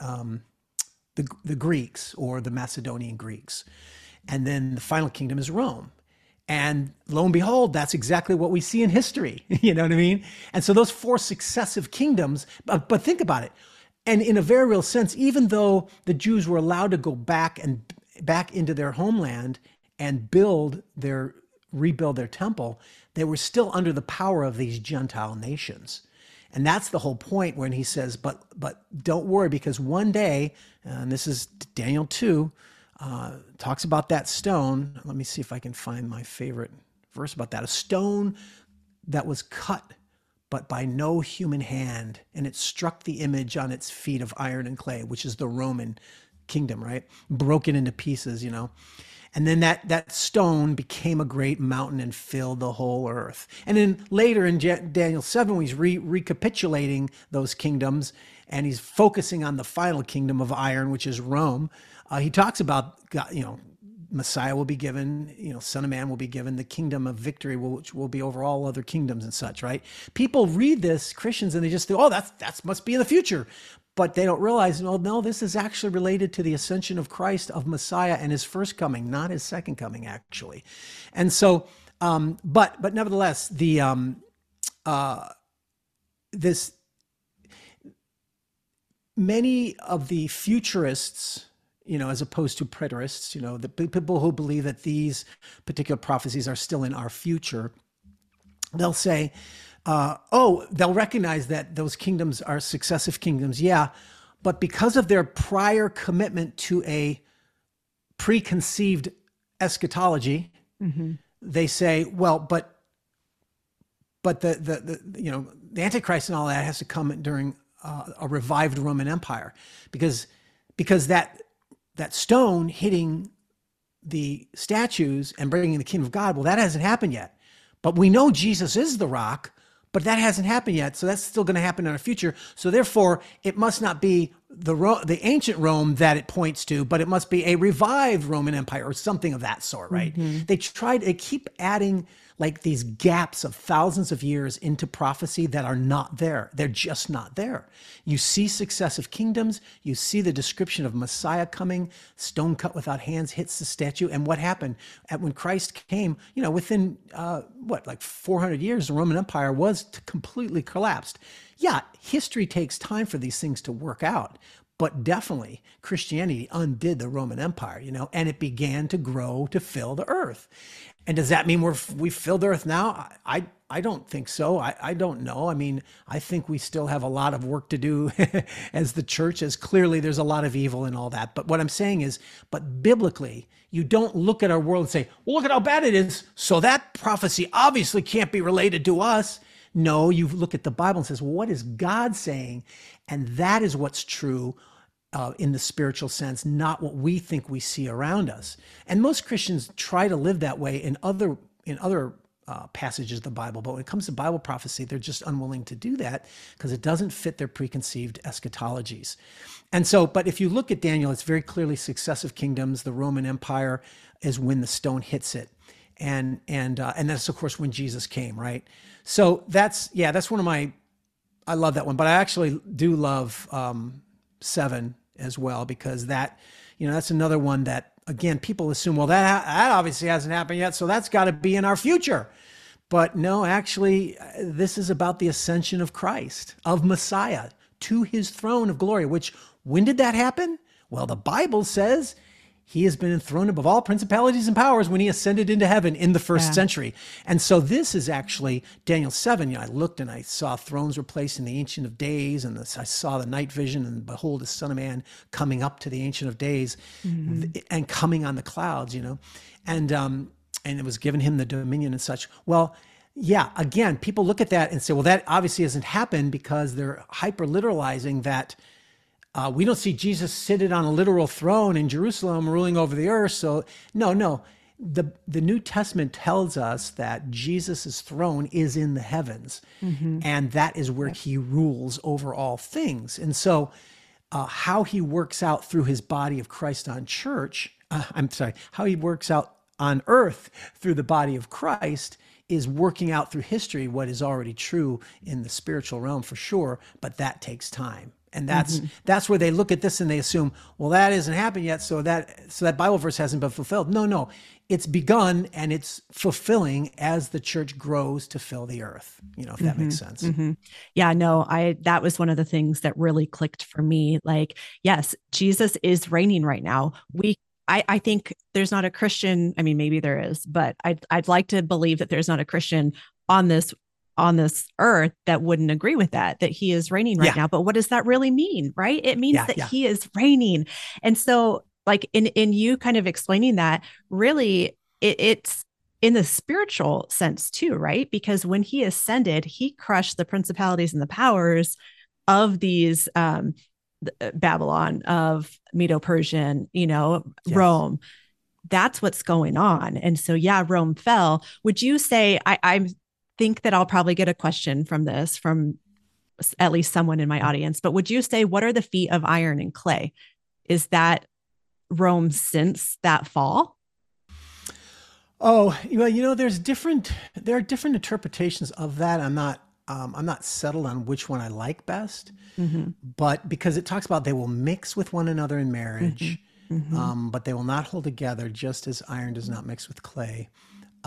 Greeks, or the Macedonian Greeks. And then the final kingdom is Rome. And lo and behold, that's exactly what we see in history. You know what I mean? And so those four successive kingdoms, but think about it. And in a very real sense, even though the Jews were allowed to go back into their homeland and rebuild their temple, they were still under the power of these Gentile nations. And that's the whole point when he says, but don't worry, because one day, and this is Daniel 2, talks about that stone. Let me see if I can find my favorite verse about that. A stone that was cut, but by no human hand, and it struck the image on its feet of iron and clay, which is the Roman kingdom, right? Broken into pieces, And then that stone became a great mountain and filled the whole earth. And then later in Daniel 7, when he's recapitulating those kingdoms, and he's focusing on the final kingdom of iron, which is Rome, he talks about God, Messiah will be given, Son of Man will be given, the kingdom of victory which will be over all other kingdoms and such, right? People read this, Christians, and they just think, oh, that must be in the future. But they don't realize, no, this is actually related to the ascension of Christ, of Messiah, and his first coming, not his second coming, actually. And so, but nevertheless, many of the futurists, as opposed to preterists, the people who believe that these particular prophecies are still in our future, they'll say, oh, they'll recognize that those kingdoms are successive kingdoms. Yeah. But because of their prior commitment to a preconceived eschatology, Mm-hmm. they say, well, but the Antichrist and all that has to come during a revived Roman Empire, because that stone hitting the statues and bringing the kingdom of God, well, that hasn't happened yet. But we know Jesus is the rock, but that hasn't happened yet. So that's still going to happen in our future. So therefore, it must not be the ancient Rome that it points to, but it must be a revived Roman Empire or something of that sort, right? Mm-hmm. They keep adding like these gaps of thousands of years into prophecy that are not there. They're just not there. You see successive kingdoms. You see the description of Messiah coming, stone cut without hands hits the statue. And what happened when Christ came, within like 400 years, the Roman Empire was completely collapsed. Yeah, history takes time for these things to work out, but definitely Christianity undid the Roman Empire, and it began to grow to fill the earth. And does that mean we filled the earth now? I don't think so. I don't know. I mean, I think we still have a lot of work to do as the church, as clearly there's a lot of evil and all that. But what I'm saying is, but biblically, you don't look at our world and say, well, look at how bad it is, so that prophecy obviously can't be related to us. No, you look at the Bible and says, well, what is God saying? And that is what's true in the spiritual sense, not what we think we see around us. And most Christians try to live that way in other passages of the Bible, but when it comes to Bible prophecy, they're just unwilling to do that because it doesn't fit their preconceived eschatologies. And so, but if you look at Daniel, it's very clearly successive kingdoms. The Roman Empire is when the stone hits it, and that's of course when Jesus came, right? So that's one of my. I love that one, but I actually do love 7 as well, because that's another one that, again, people assume, well, that obviously hasn't happened yet, so that's got to be in our future. But no, actually, this is about the ascension of Christ, of Messiah, to his throne of glory, which, when did that happen? Well, the Bible says he has been enthroned above all principalities and powers when he ascended into heaven in the first century. And so this is actually Daniel 7. I looked and I saw thrones were placed in the Ancient of Days, and I saw the night vision, and behold, the Son of Man coming up to the Ancient of Days, and coming on the clouds, and it was given him the dominion and such. Well, yeah, again, people look at that and say, well, that obviously hasn't happened, because they're hyper literalizing that. We don't see Jesus seated on a literal throne in Jerusalem ruling over the earth. So no, the New Testament tells us that Jesus's throne is in the heavens, and that is where he rules over all things. And so how he works out through his body of Christ on how he works out on earth through the body of Christ is working out through history what is already true in the spiritual realm, for sure, but that takes time. And that's where they look at this and they assume, well, that hasn't happened yet, so that Bible verse hasn't been fulfilled. No, it's begun, and it's fulfilling as the church grows to fill the earth. If that makes sense. Yeah, no, that was one of the things that really clicked for me. Like, yes, Jesus is reigning right now. I think there's not a Christian. I mean, maybe there is, but I'd like to believe that there's not a Christian on this earth that wouldn't agree with that he is reigning right now. But what does that really mean? Right? It means that he is reigning. And so, like, in you kind of explaining that, really it's in the spiritual sense too, right? Because when he ascended, he crushed the principalities and the powers of these Babylon, of Medo-Persian, Rome. That's what's going on. And so, yeah, Rome fell. Would you say, I think that I'll probably get a question from this from at least someone in my audience, but would you say, what are the feet of iron and clay? Is that Rome since that fall? Oh, well, there are different interpretations of that. I'm not settled on which one I like best, but because it talks about they will mix with one another in marriage, but they will not hold together, just as iron does not mix with clay.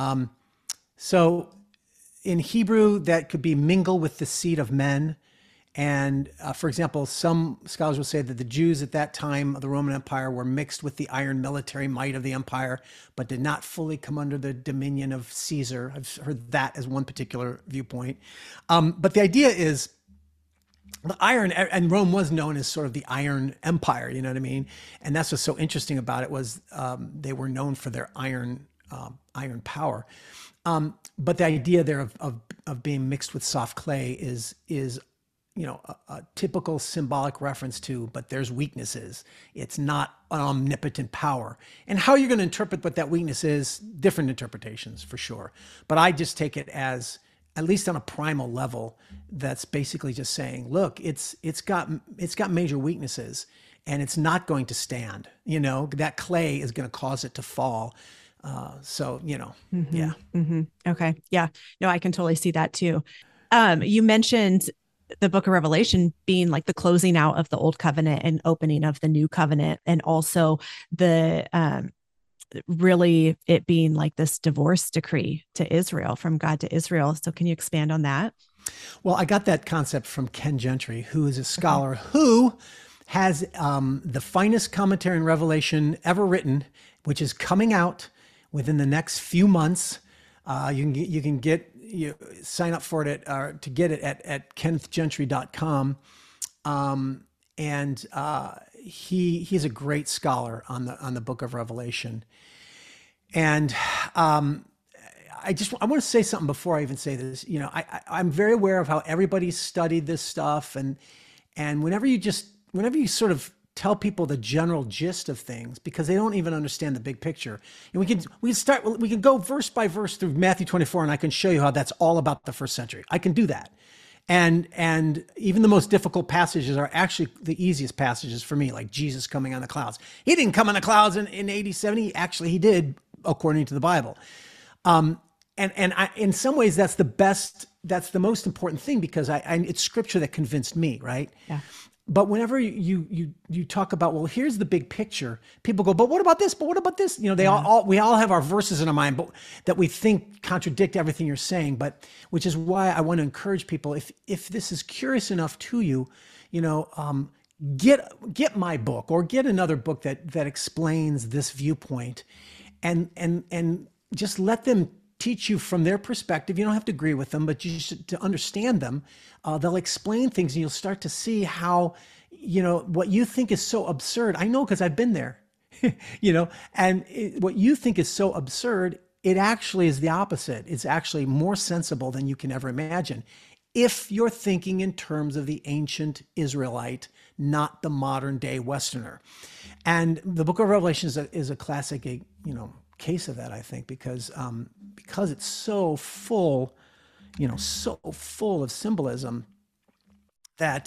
So in Hebrew, that could be mingle with the seed of men. And for example, some scholars will say that the Jews at that time of the Roman Empire were mixed with the iron military might of the empire, but did not fully come under the dominion of Caesar. I've heard that as one particular viewpoint. But the idea is the iron, and Rome was known as sort of the Iron Empire, you know what I mean? And that's what's so interesting about it was they were known for their iron power. But the idea there of being mixed with soft clay is a typical symbolic reference to, but there's weaknesses. It's not an omnipotent power. And how you're going to interpret what that weakness is, different interpretations for sure. But I just take it as, at least on a primal level, that's basically just saying, look, it's got major weaknesses and it's not going to stand. That clay is going to cause it to fall. Yeah. Okay. Yeah. No, I can totally see that too. You mentioned the book of Revelation being like the closing out of the old covenant and opening of the new covenant, and also the really it being like this divorce decree to Israel, from God to Israel. So can you expand on that? Well, I got that concept from Ken Gentry, who is a scholar who has the finest commentary on Revelation ever written, which is coming out within the next few months. You can sign up for it to get it at kennethgentry.com. He's a great scholar on the book of Revelation. And I want to say something before I even say this. I'm very aware of how everybody's studied this stuff, and whenever you sort of tell people the general gist of things, because they don't even understand the big picture. And we can go verse by verse through Matthew 24, and I can show you how that's all about the first century. I can do that. And even the most difficult passages are actually the easiest passages for me, like Jesus coming on the clouds. He didn't come on the clouds in AD 70. Actually, he did, according to the Bible. In some ways, that's the most important thing, because it's scripture that convinced me, right? Yeah. But whenever you talk about, well, here's the big picture, people go, but what about this? But what about this? We all have our verses in our mind, but that we think contradict everything you're saying. But which is why I want to encourage people, if this is curious enough to you, get my book or get another book that explains this viewpoint, and just let them teach you from their perspective. You don't have to agree with them, but to understand them. They'll explain things, and you'll start to see how, what you think is so absurd. I know, because I've been there, what you think is so absurd, it actually is the opposite. It's actually more sensible than you can ever imagine, if you're thinking in terms of the ancient Israelite, not the modern day Westerner. And the book of Revelation is a classic, case of that, I think, because it's so full, so full of symbolism that,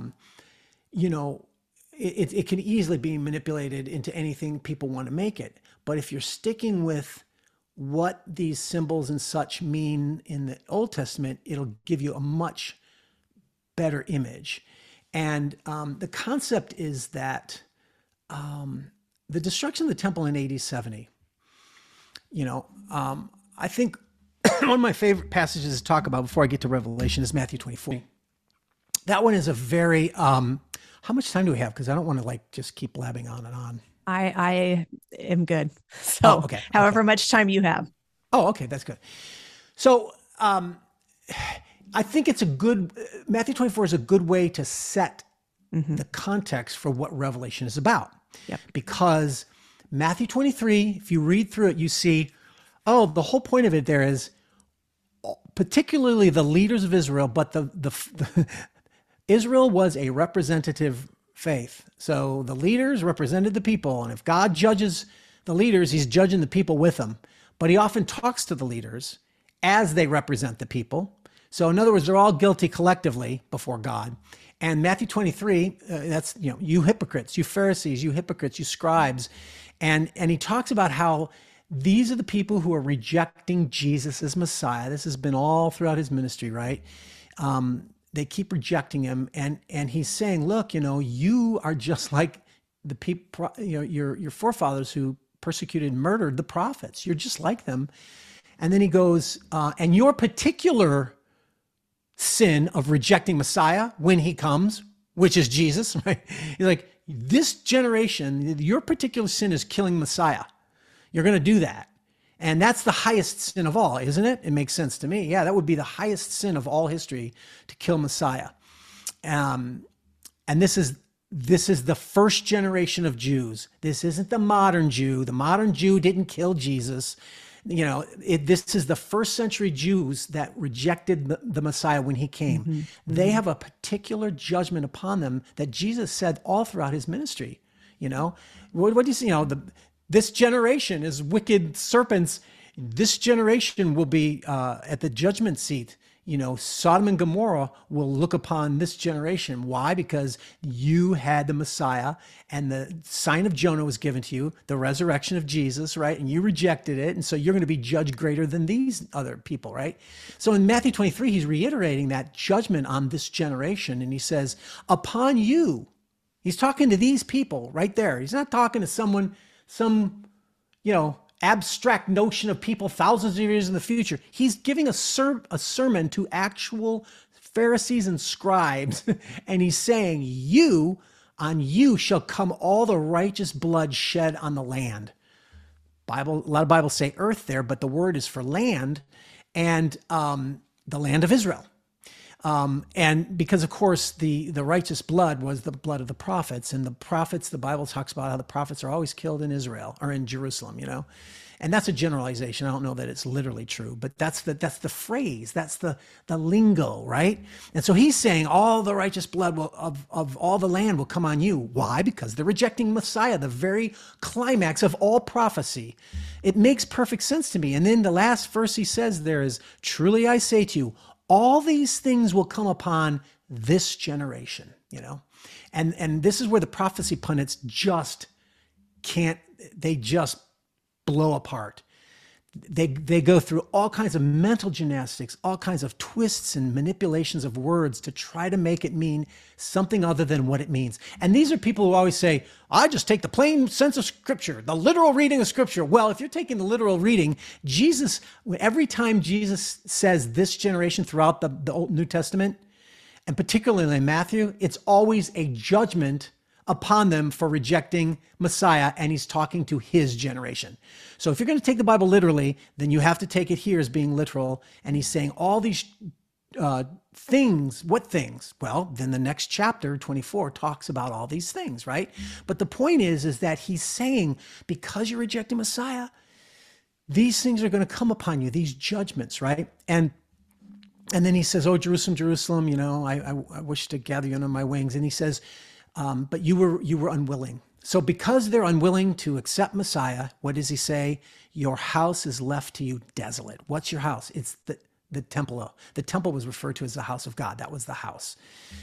it can easily be manipulated into anything people want to make it. But if you're sticking with what these symbols and such mean in the Old Testament, it'll give you a much better image. And the concept is that the destruction of the temple in AD 70, I think one of my favorite passages to talk about before I get to Revelation is Matthew 24. That one is a very, how much time do we have? Because I don't want to just keep blabbing on and on. I am good. So okay. However much time you have. Oh, okay. That's good. So I think Matthew 24 is a good way to set the context for what Revelation is about. Yep. Because Matthew 23, if you read through it, you see, the whole point of it there is particularly the leaders of Israel, but the Israel was a representative faith. So the leaders represented the people. And if God judges the leaders, he's judging the people with them. But he often talks to the leaders as they represent the people. So in other words, they're all guilty collectively before God. And Matthew 23, that's, you hypocrites, you Pharisees, you hypocrites, you scribes. And he talks about how these are the people who are rejecting Jesus as Messiah. This has been all throughout his ministry, right? They keep rejecting him. And he's saying, look, you are just like the people, your forefathers who persecuted and murdered the prophets. You're just like them. And then he goes, and your particular sin of rejecting Messiah when he comes, which is Jesus, right? He's like, this generation, your particular sin is killing Messiah. You're going to do that. And that's the highest sin of all, isn't it? It makes sense to me. Yeah, that would be the highest sin of all history, to kill Messiah. And this is the first generation of Jews. This isn't the modern Jew. The modern Jew didn't kill Jesus. This is the first century Jews that rejected the Messiah when he came. Mm-hmm. They have a particular judgment upon them that Jesus said all throughout his ministry. What do you see? This generation is wicked serpents. This generation will be at the judgment seat. Sodom and Gomorrah will look upon this generation. Why? Because you had the Messiah and the sign of Jonah was given to you, the resurrection of Jesus, right? And you rejected it. And so you're going to be judged greater than these other people, right? So in Matthew 23, he's reiterating that judgment on this generation. And he says, upon you, he's talking to these people right there. He's not talking to some abstract notion of people thousands of years in the future. He's giving a sermon to actual Pharisees and scribes. And he's saying, on you shall come all the righteous blood shed on the land. A lot of Bibles say earth there, but the word is for land, and the land of Israel. And because, of course, the righteous blood was the blood of the prophets, and the prophets, the Bible talks about how the prophets are always killed in Israel or in Jerusalem, and that's a generalization. I don't know that it's literally true, but that's the phrase, that's the lingo, right? And so he's saying all the righteous blood of all the land will come on you. Why? Because they're rejecting Messiah, the very climax of all prophecy. It makes perfect sense to me. And then the last verse he says there is, truly I say to you, all these things will come upon this generation, and this is where the prophecy pundits just blow apart. They go through all kinds of mental gymnastics, all kinds of twists and manipulations of words to try to make it mean something other than what it means. And these are people who always say, I just take the plain sense of Scripture, the literal reading of Scripture. Well, if you're taking the literal reading, every time Jesus says this generation throughout the Old New Testament, and particularly in Matthew, it's always a judgment upon them for rejecting Messiah, and he's talking to his generation. So if you're going to take the Bible literally, then you have to take it here as being literal, and he's saying all these things. What things? Well, then the next chapter, 24, talks about all these things, right? But the point is that he's saying, because you're rejecting Messiah, these things are going to come upon you, these judgments, right? And then he says, oh, Jerusalem, Jerusalem, I wish to gather you under my wings. And he says, but you were unwilling. So because they're unwilling to accept Messiah, what does he say? Your house is left to you desolate. What's your house? It's the temple. The temple was referred to as the house of God. That was the house.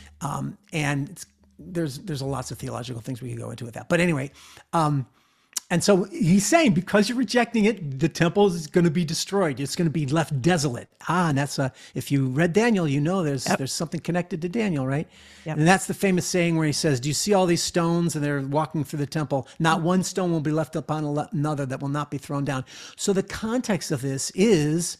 And there's lots of theological things we could go into with that. But anyway, and so he's saying, because you're rejecting it, the temple is going to be destroyed. It's going to be left desolate. And that's if you read Daniel, there's something connected to Daniel, right? Yep. And that's the famous saying where he says, do you see all these stones? And they're walking through the temple. Not one stone will be left upon another that will not be thrown down. So the context of this is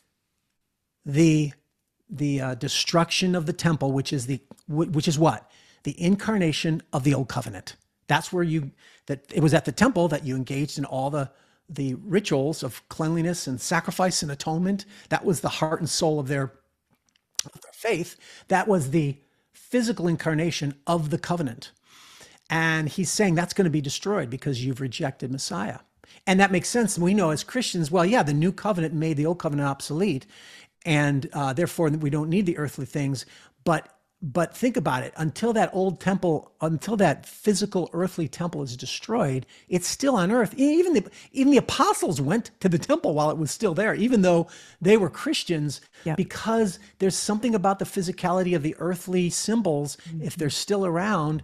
the destruction of the temple, which is what? The incarnation of the old covenant. That's where it was at the temple that you engaged in all the rituals of cleanliness and sacrifice and atonement. That was the heart and soul of their faith. That was the physical incarnation of the covenant. And he's saying that's going to be destroyed because you've rejected Messiah. And that makes sense. We know as Christians, well, yeah, the new covenant made the old covenant obsolete. And therefore we don't need the earthly things. But think about it, until that physical earthly temple is destroyed, it's still on earth. Even the apostles went to the temple while it was still there, even though they were Christians, because there's something about the physicality of the earthly symbols, if they're still around.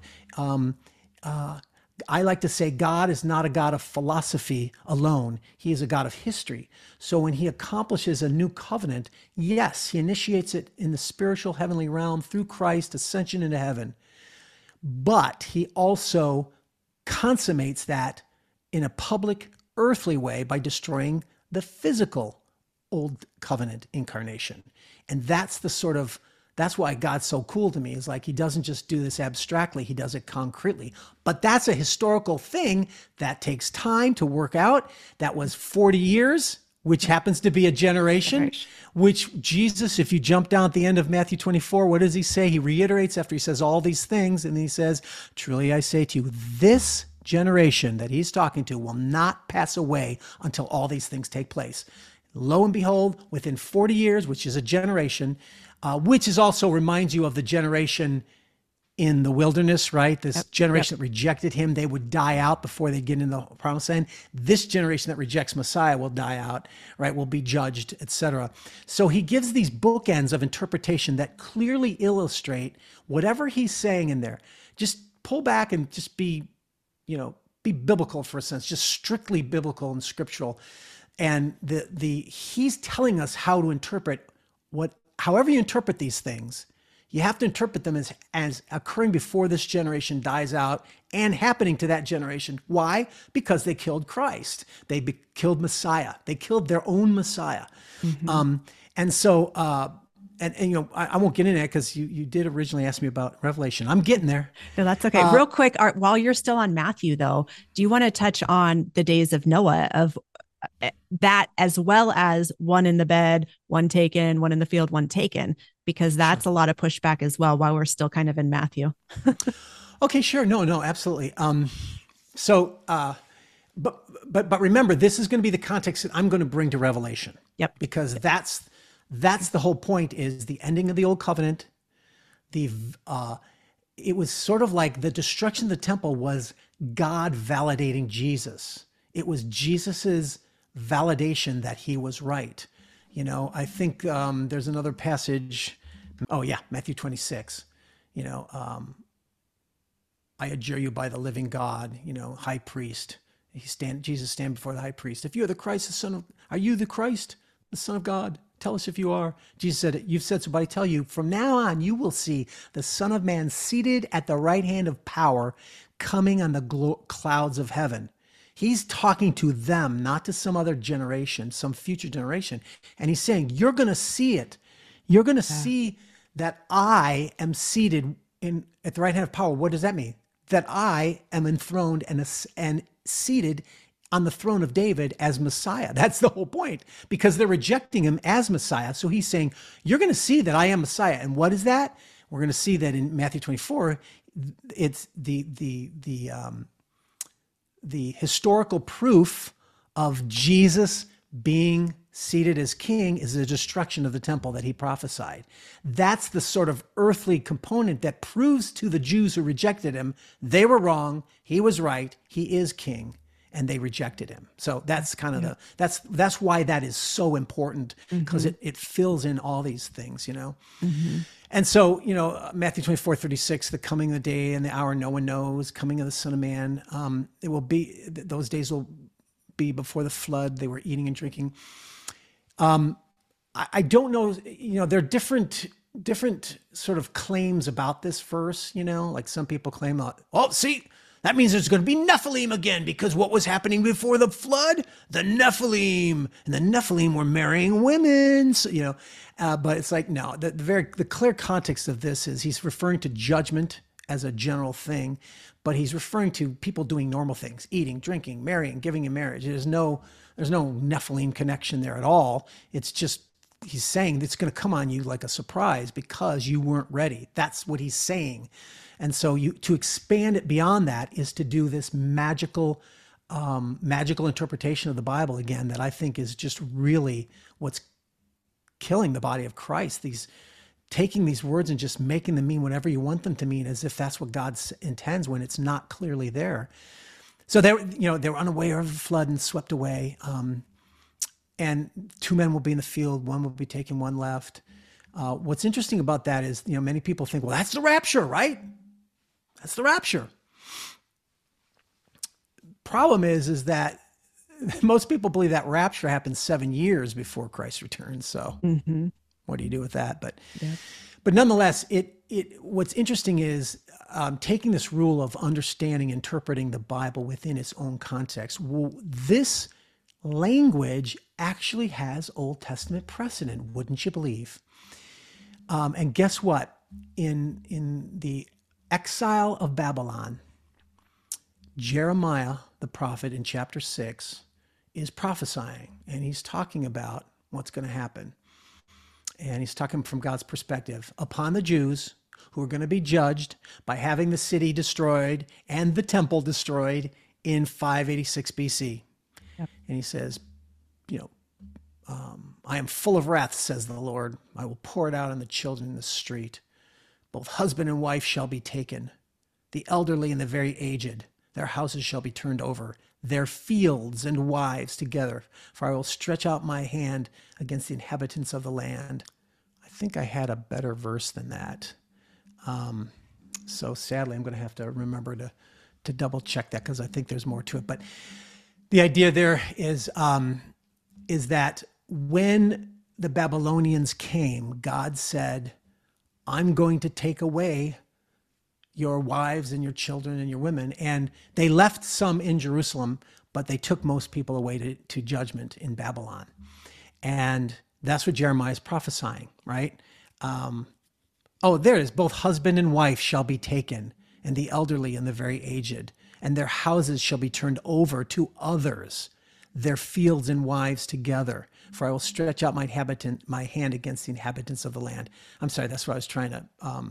I like to say God is not a God of philosophy alone. He is a God of history. So when he accomplishes a new covenant, yes, he initiates it in the spiritual heavenly realm through Christ's ascension into heaven. But he also consummates that in a public earthly way by destroying the physical old covenant incarnation. And that's the sort of That's why God's so cool to me, is like he doesn't just do this abstractly, he does it concretely. But that's a historical thing that takes time to work out. That was 40 years, which happens to be a generation, which Jesus, if you jump down at the end of Matthew 24, what does he say? He reiterates after he says all these things, and he says, truly I say to you, this generation that he's talking to will not pass away until all these things take place. Lo and behold, within 40 years, which is a generation, which is also reminds you of the generation in the wilderness, right? This generation that rejected him, they would die out before they get in the promised land. This generation that rejects Messiah will die out, right? Will be judged, etc. So he gives these bookends of interpretation that clearly illustrate whatever he's saying in there. Just pull back and just be biblical for a sense, just strictly biblical and scriptural. And he's telling us how to interpret however you interpret these things. You have to interpret them as occurring before this generation dies out and happening to that generation. Why? Because they killed Christ. They killed Messiah. They killed their own Messiah. Mm-hmm. And so, I won't get into it because you did originally ask me about Revelation. I'm getting there. No, that's okay. Real quick, Art, while you're still on Matthew, though, do you want to touch on the days of Noah, of that, as well as one in the bed, one taken, one in the field, one taken, because that's a lot of pushback as well while we're still kind of in Matthew. Okay, sure. No, absolutely. But remember, this is going to be the context that I'm going to bring to Revelation. Yep. Because that's the whole point, is the ending of the old covenant. It was sort of like the destruction of the temple was God validating Jesus. It was Jesus's validation that he was right. I think there's another passage. Oh yeah, Matthew 26. I adjure you by the living God, high priest. Jesus stand before the high priest. If you are the Christ, are you the Christ, the Son of God? Tell us if you are. Jesus said, you've said so, but I tell you, from now on, you will see the Son of Man seated at the right hand of power, coming on the clouds of heaven. He's talking to them, not to some other generation, some future generation. And he's saying, you're going to see it. You're going to see that I am seated at the right hand of power. What does that mean? That I am enthroned and seated on the throne of David as Messiah. That's the whole point, because they're rejecting him as Messiah. So he's saying, you're going to see that I am Messiah. And what is that? We're going to see that in Matthew 24, it's the historical proof of Jesus being seated as king is the destruction of the temple that he prophesied. That's the sort of earthly component that proves to the Jews who rejected him, they were wrong, he was right, he is king, and they rejected him. So that's kind of that's why that is so important, because it fills in all these things, Mm-hmm. And so, Matthew 24:36, the coming of the day and the hour no one knows, coming of the Son of Man. It will be, those days will be before the flood. They were eating and drinking. I don't know, there are different sort of claims about this verse, like some people claim, that means there's going to be Nephilim again, because what was happening before the flood? The Nephilim, and the Nephilim were marrying women, so, but it's like, no, the clear context of this is he's referring to judgment as a general thing, but he's referring to people doing normal things, eating, drinking, marrying, giving in marriage. There's no Nephilim connection there at all. It's just, he's saying it's going to come on you like a surprise because you weren't ready. That's what he's saying. And so to expand it beyond that is to do this magical interpretation of the Bible again, that I think is just really what's killing the body of Christ. Taking these words and just making them mean whatever you want them to mean, as if that's what God intends when it's not clearly there. So they were unaware of the flood and swept away. And 2 men will be in the field, one will be taken, one left. What's interesting about that is, many people think, well, that's the rapture, right? That's the rapture. Problem is that most people believe that rapture happens 7 years before Christ returns. So what do you do with that? But nonetheless, what's interesting is taking this rule of understanding, interpreting the Bible within its own context. This language actually has Old Testament precedent, wouldn't you believe? And guess what? In the exile of Babylon, Jeremiah, the prophet in chapter 6, is prophesying, and he's talking about what's going to happen. And he's talking from God's perspective upon the Jews who are going to be judged by having the city destroyed and the temple destroyed in 586 BC. Yep. And he says, you know, I am full of wrath, says the Lord. I will pour it out on the children in the street. Both husband and wife shall be taken, the elderly and the very aged. Their houses shall be turned over, their fields and wives together. For I will stretch out my hand against the inhabitants of the land. I think I had a better verse than that. So sadly, I'm going to have to remember to double check that, because I think there's more to it. But the idea there is that when the Babylonians came, God said, I'm going to take away your wives and your children and your women. And they left some in Jerusalem, but they took most people away to judgment in Babylon. And that's what Jeremiah is prophesying, right? There it is. Both husband and wife shall be taken, and the elderly and the very aged, and their houses shall be turned over to others, their fields and wives together. For I will stretch out my hand against the inhabitants of the land. I'm sorry, that's what I was trying to,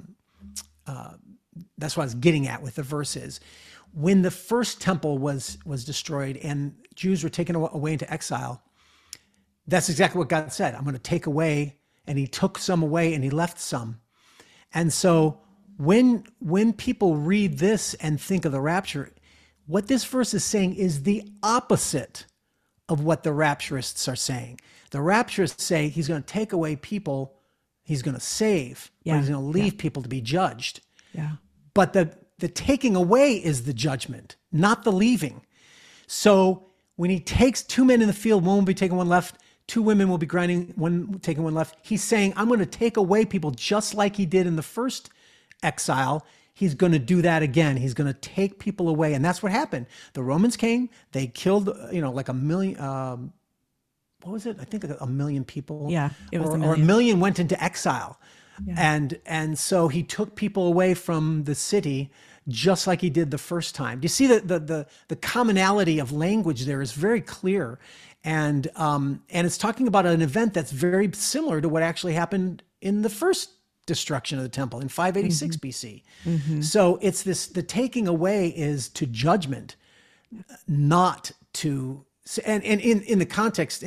that's what I was getting at with the verses. When the first temple was destroyed and Jews were taken away into exile, that's exactly what God said. I'm going to take away, and he took some away and he left some. And so when people read this and think of the rapture, what this verse is saying is the opposite of what the rapturists are saying. The rapturists say he's going to take away people, he's going to save, but he's going to leave people to be judged. Yeah. But the taking away is the judgment, not the leaving. So when he takes two men in the field, one will be taking one left, two women will be grinding, one taking one left. He's saying, I'm going to take away people just like he did in the first exile. He's going to do that again. He's going to take people away. And that's what happened. The Romans came, they killed, like 1 million, what was it? I think like 1 million people. Yeah, it was or 1 million. Or 1 million went into exile. Yeah. And so he took people away from the city just like he did the first time. Do you see the commonality of language there is very clear. And it's talking about an event that's very similar to what actually happened in the first destruction of the temple in 586 BC. Mm-hmm. So it's the taking away is to judgment, not to, and in the context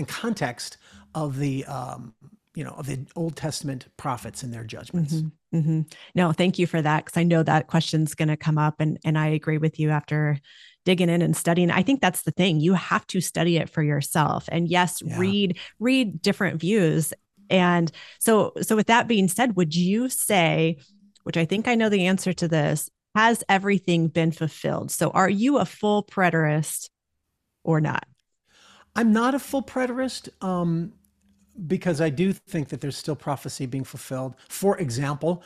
of the, of the Old Testament prophets and their judgments. Mm-hmm. Mm-hmm. No, thank you for that. Cause I know that question's going to come up, and I agree with you after digging in and studying. I think that's the thing. You have to study it for yourself, and yes, read different views. And so with that being said, would you say, which I think I know the answer to this, has everything been fulfilled? So are you a full preterist or not? I'm not a full preterist, because I do think that there's still prophecy being fulfilled. For example,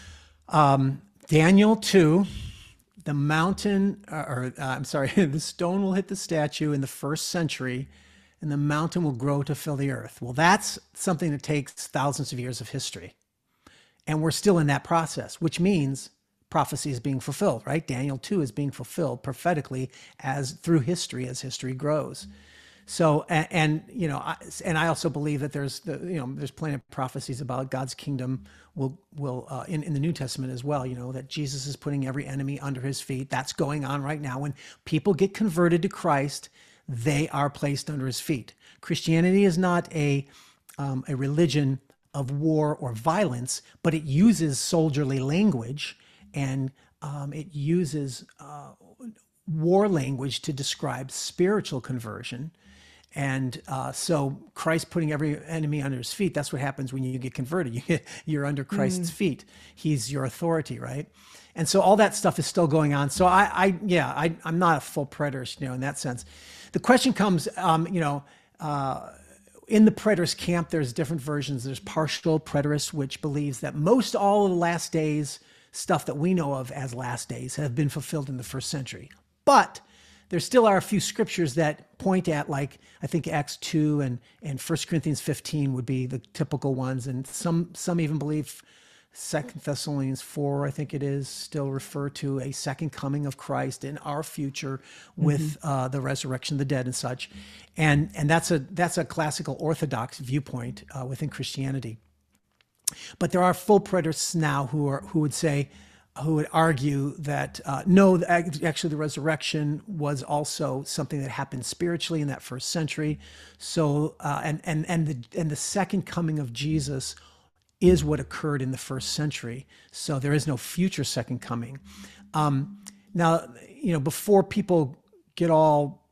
Daniel 2, the mountain, the stone will hit the statue in the 1st century, and the mountain will grow to fill the earth. Well, that's something that takes thousands of years of history. And we're still in that process, which means prophecy is being fulfilled, right? Daniel 2 is being fulfilled prophetically through history as history grows. So, and I also believe that there's plenty of prophecies about God's kingdom will in the New Testament as well, that Jesus is putting every enemy under his feet. That's going on right now. When people get converted to Christ, they are placed under his feet. Christianity is not a religion of war or violence, but it uses soldierly language, and it uses war language to describe spiritual conversion. And so Christ putting every enemy under his feet, that's what happens when you get converted. You're under Christ's feet. He's your authority, right? And so all that stuff is still going on. So I'm not a full preterist, in that sense. The question comes, in the preterist camp, there's different versions. There's partial preterist, which believes that most all of the last days stuff that we know of as last days have been fulfilled in the 1st century. But there still are a few scriptures that point at, like, I think Acts 2 and 1 Corinthians 15 would be the typical ones. And some even believe 2 Thessalonians 4, I think it is, still refer to a second coming of Christ in our future with the resurrection of the dead and such. And that's a classical Orthodox viewpoint within Christianity. But there are full preterists now who would argue that no, actually the resurrection was also something that happened spiritually in that first century. So and the second coming of Jesus is what occurred in the first century. So there is no future second coming. Now, before people get all,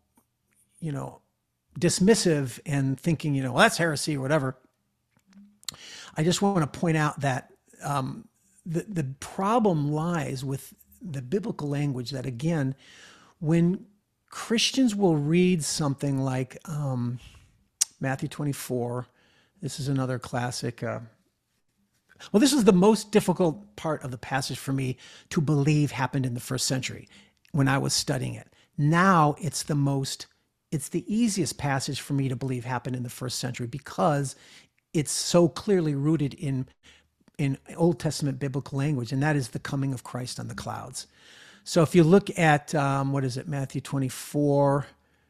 dismissive and thinking, well, that's heresy or whatever, I just want to point out that the problem lies with the biblical language, that, again, when Christians will read something like Matthew 24, this is another classic. Well, this is the most difficult part of the passage for me to believe happened in the first century when I was studying it. Now it's the easiest passage for me to believe happened in the first century, because it's so clearly rooted in Old Testament biblical language, and that is the coming of Christ on the clouds. So if you look at, Matthew 24,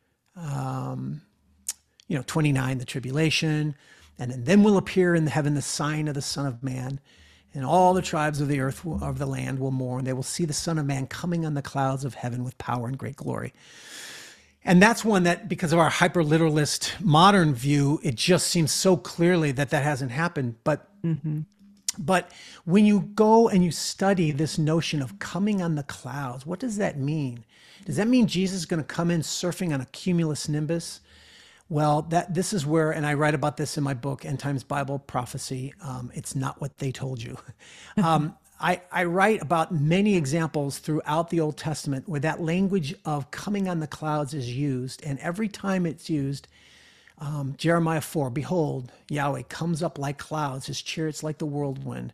29, the tribulation, and then will appear in heaven the sign of the Son of Man, and all the tribes of the earth, of the land, will mourn. They will see the Son of Man coming on the clouds of heaven with power and great glory. And that's one that, because of our hyper-literalist modern view, it just seems so clearly that hasn't happened. But when you go and you study this notion of coming on the clouds, what does that mean? Does that mean Jesus is going to come in surfing on a cumulus nimbus? Well, this is where, and I write about this in my book, End Times Bible Prophecy. It's not what they told you. I write about many examples throughout the Old Testament where that language of coming on the clouds is used. And every time it's used, Jeremiah 4, behold, Yahweh comes up like clouds, his chariots like the whirlwind.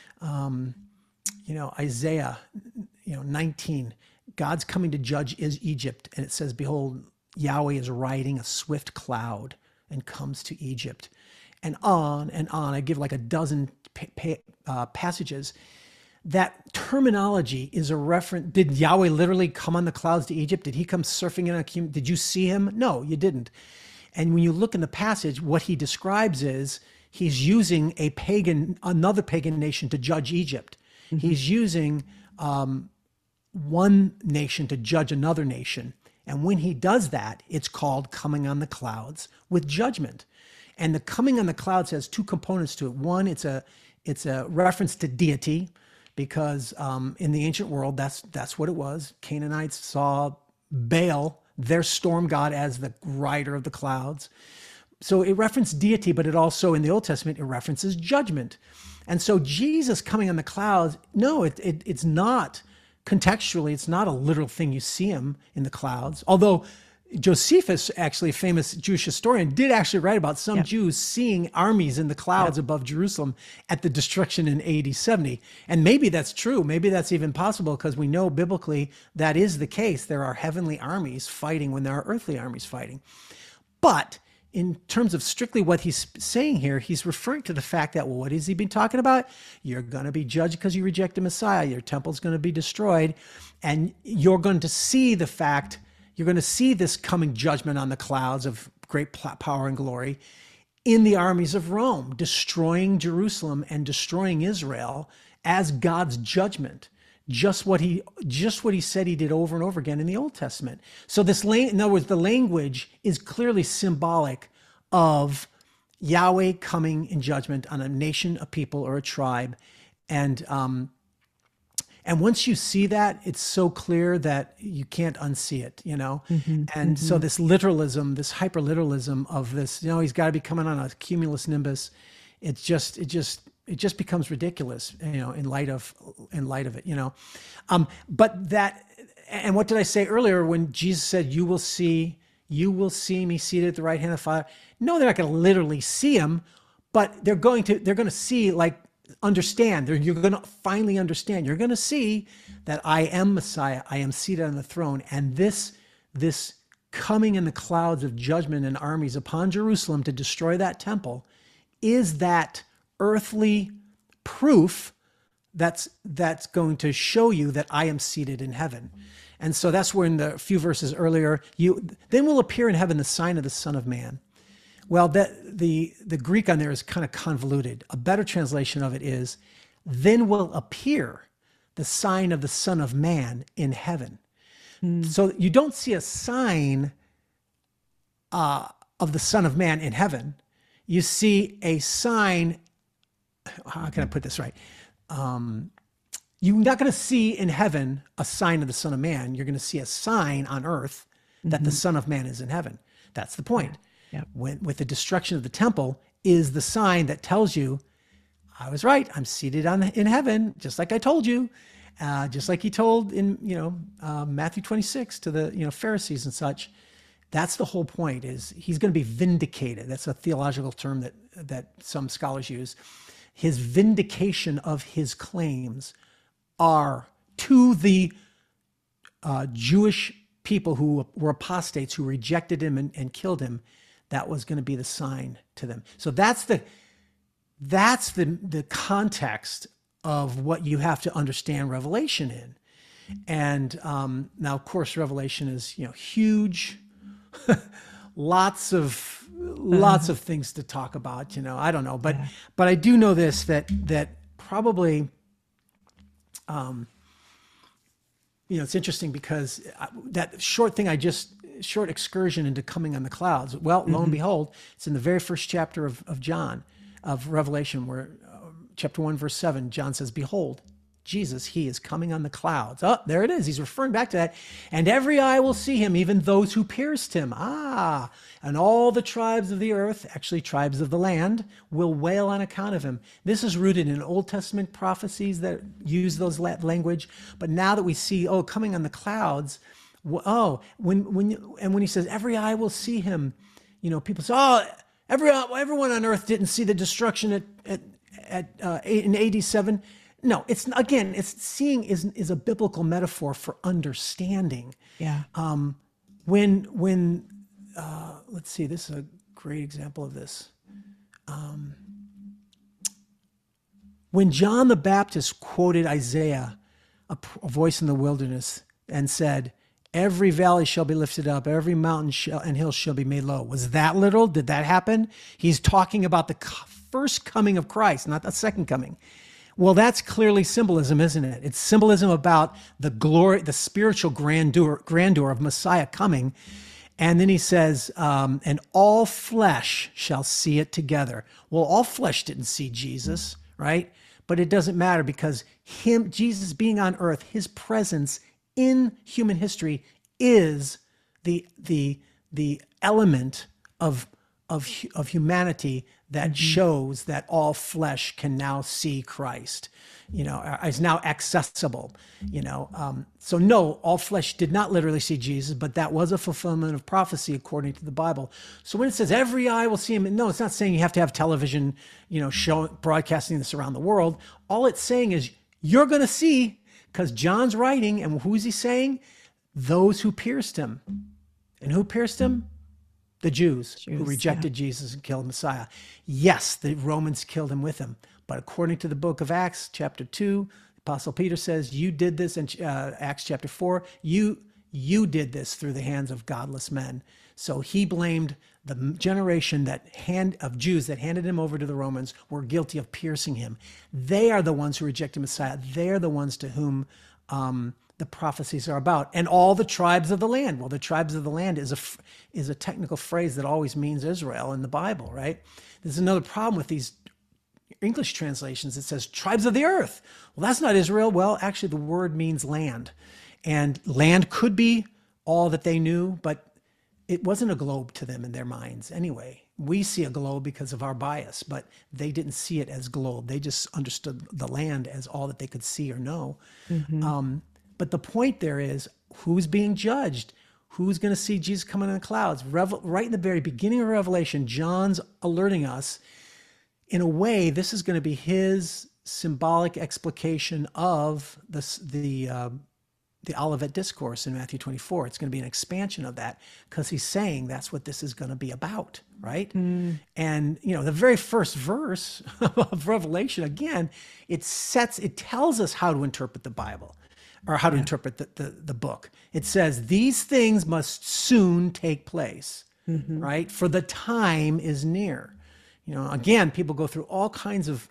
Isaiah, 19, God's coming to judge Egypt. And it says, behold, Yahweh is riding a swift cloud and comes to Egypt. And on and on. I give like a dozen passages. That terminology is a reference. Did Yahweh literally come on the clouds to Egypt? Did he come surfing in a cumulus? Did you see him? No, you didn't. And when you look in the passage, what he describes is he's using another pagan nation to judge Egypt. He's using one nation to judge another nation. And when he does that, it's called coming on the clouds with judgment. And the coming on the clouds has two components to it. One, it's a reference to deity, because in the ancient world, that's what it was. Canaanites saw Baal, their storm god, as the rider of the clouds. So it referenced deity, but it also, in the Old Testament, it references judgment. And so Jesus coming on the clouds, no, it's not. Contextually, it's not a literal thing. You see him in the clouds. Although Josephus, actually a famous Jewish historian, did actually write about some Jews seeing armies in the clouds above Jerusalem at the destruction in AD 70. And maybe that's true. Maybe that's even possible, because we know biblically that is the case. There are heavenly armies fighting when there are earthly armies fighting. But in terms of strictly what he's saying here, he's referring to the fact that, well, what has he been talking about? You're going to be judged because you reject the Messiah. Your temple's going to be destroyed. And you're going to see you're going to see this coming judgment on the clouds of great power and glory in the armies of Rome, destroying Jerusalem and destroying Israel as God's judgment. Just what he said he did over and over again in the Old Testament. So in other words, the language is clearly symbolic of Yahweh coming in judgment on a nation, a people, or a tribe. And once you see that, it's so clear that you can't unsee it, And so this literalism, this hyper-literalism of this, he's got to be coming on a cumulus nimbus. It just becomes ridiculous, in light of it, But that, and what did I say earlier when Jesus said, you will see me seated at the right hand of the Father? No, they're not going to literally see him, but they're going to see, like, understand. You're going to finally understand. You're going to see that I am Messiah. I am seated on the throne, and this this coming in the clouds of judgment and armies upon Jerusalem to destroy that temple is that earthly proof that's going to show you that I am seated in heaven. And so that's where in the few verses earlier, then will appear in heaven the sign of the Son of Man. Well, the Greek on there is kind of convoluted. A better translation of it is, then will appear the sign of the Son of Man in heaven. So you don't see a sign of the Son of Man in heaven. You see a sign, how can I put this right? You're not going to see in heaven a sign of the Son of Man. You're going to see a sign on earth that the Son of Man is in heaven. That's the point. Yeah. With the destruction of the temple is the sign that tells you, I was right. I'm seated in heaven, just like I told you, just like he told in Matthew 26 to the Pharisees and such. That's the whole point. Is he's going to be vindicated. That's a theological term that some scholars use. His vindication of his claims are to the Jewish people who were apostates, who rejected him and killed him. That was going to be the sign to them. So that's the context of what you have to understand Revelation in. And now, of course, Revelation is huge, lots of things to talk about. I don't know, but I do know this, that probably it's interesting because that short excursion into coming on the clouds. Well, lo and behold, it's in the very first chapter of Revelation, where chapter 1, verse 7, John says, behold, Jesus, he is coming on the clouds. Oh, there it is. He's referring back to that. And every eye will see him, even those who pierced him. And all the tribes of the earth, actually tribes of the land, will wail on account of him. This is rooted in Old Testament prophecies that use those language. But now that we see, coming on the clouds, when he says every eye will see him, people say, everyone on earth didn't see the destruction in AD 7. No, seeing is a biblical metaphor for understanding. Yeah. Let's see, this is a great example of this. When John the Baptist quoted Isaiah, a voice in the wilderness, and said, every valley shall be lifted up, every mountain and hill shall be made low. Was that literal? Did that happen? He's talking about the first coming of Christ, not the second coming. Well, that's clearly symbolism, isn't it? It's symbolism about the glory, the spiritual grandeur of Messiah coming. And then he says, and all flesh shall see it together. Well, all flesh didn't see Jesus, right? But it doesn't matter, because Jesus being on earth, his presence in human history is the element of humanity that shows that all flesh can now see Christ, is now accessible, So no, all flesh did not literally see Jesus, but that was a fulfillment of prophecy according to the Bible. So when it says every eye will see him, no, it's not saying you have to have television, broadcasting this around the world. All it's saying is you're going to see, because John's writing, and who's he saying? Those who pierced him. And who pierced him? The Jews who rejected Jesus and killed Messiah. Yes, the Romans killed him with him. But according to the book of Acts, chapter 2, Apostle Peter says, you did this, in Acts chapter 4, you did this through the hands of godless men. So he blamed the generation of Jews that handed him over to the Romans, were guilty of piercing him. They are the ones who rejected Messiah. They're the ones to whom the prophecies are about. And all the tribes of the land. Well, the tribes of the land is a technical phrase that always means Israel in the Bible, right? There's another problem with these English translations. It says tribes of the earth. Well, that's not Israel. Well, actually the word means land. And land could be all that they knew, but it wasn't a globe to them in their minds anyway. We see a globe because of our bias, but they didn't see it as globe. They just understood the land as all that they could see or know. But the point there is, who's being judged? Who's going to see Jesus coming in the clouds? Right in the very beginning of Revelation, John's alerting us, in a way, this is going to be his symbolic explication of the the Olivet Discourse in Matthew 24. It's going to be an expansion of that because he's saying that's what this is going to be about, right? And, the very first verse of Revelation, again, it tells us how to interpret the Bible or how to interpret the book. It says, these things must soon take place, right? For the time is near. Again, people go through all kinds of,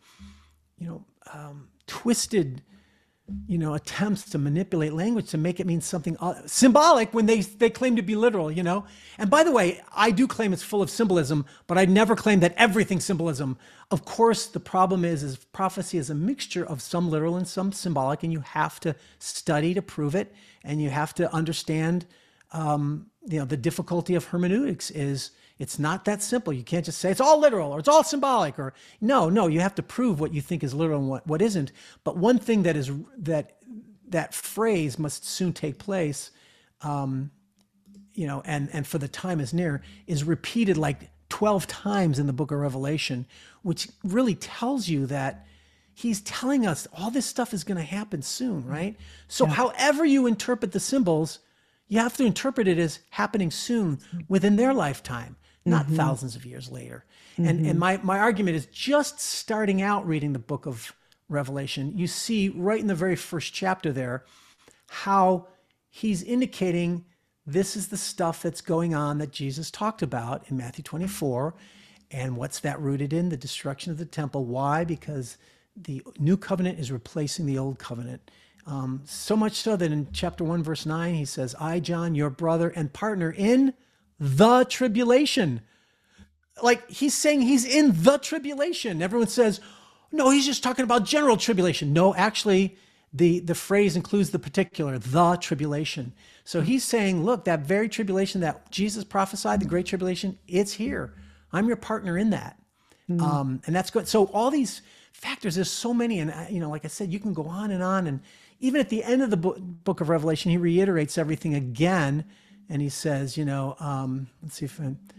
twisted attempts to manipulate language to make it mean something symbolic when they claim to be literal, And by the way, I do claim it's full of symbolism, but I never claim that everything's symbolism. Of course, the problem is prophecy is a mixture of some literal and some symbolic, and you have to study to prove it, and you have to understand, the difficulty of hermeneutics is it's not that simple. You can't just say it's all literal or it's all symbolic or no, you have to prove what you think is literal and what isn't. But one thing that phrase must soon take place, and for the time is near, is repeated like 12 times in the book of Revelation, which really tells you that he's telling us all this stuff is going to happen soon, right? So however you interpret the symbols, you have to interpret it as happening soon within their lifetime, not thousands of years later. And my argument is just starting out reading the book of Revelation, you see right in the very first chapter there how he's indicating this is the stuff that's going on that Jesus talked about in Matthew 24. And what's that rooted in? The destruction of the temple. Why? Because the new covenant is replacing the old covenant. So much so that in chapter 1, verse 9, he says, I, John, your brother and partner in the tribulation. Like he's saying he's in the tribulation. Everyone says, no, he's just talking about general tribulation. No, actually, the phrase includes the particular, the tribulation. So he's saying, look, that very tribulation that Jesus prophesied, the great tribulation, it's here. I'm your partner in that. And that's good. So all these factors, there's so many. And, like I said, you can go on. And even at the end of the book of Revelation, he reiterates everything again. And he says, let's see if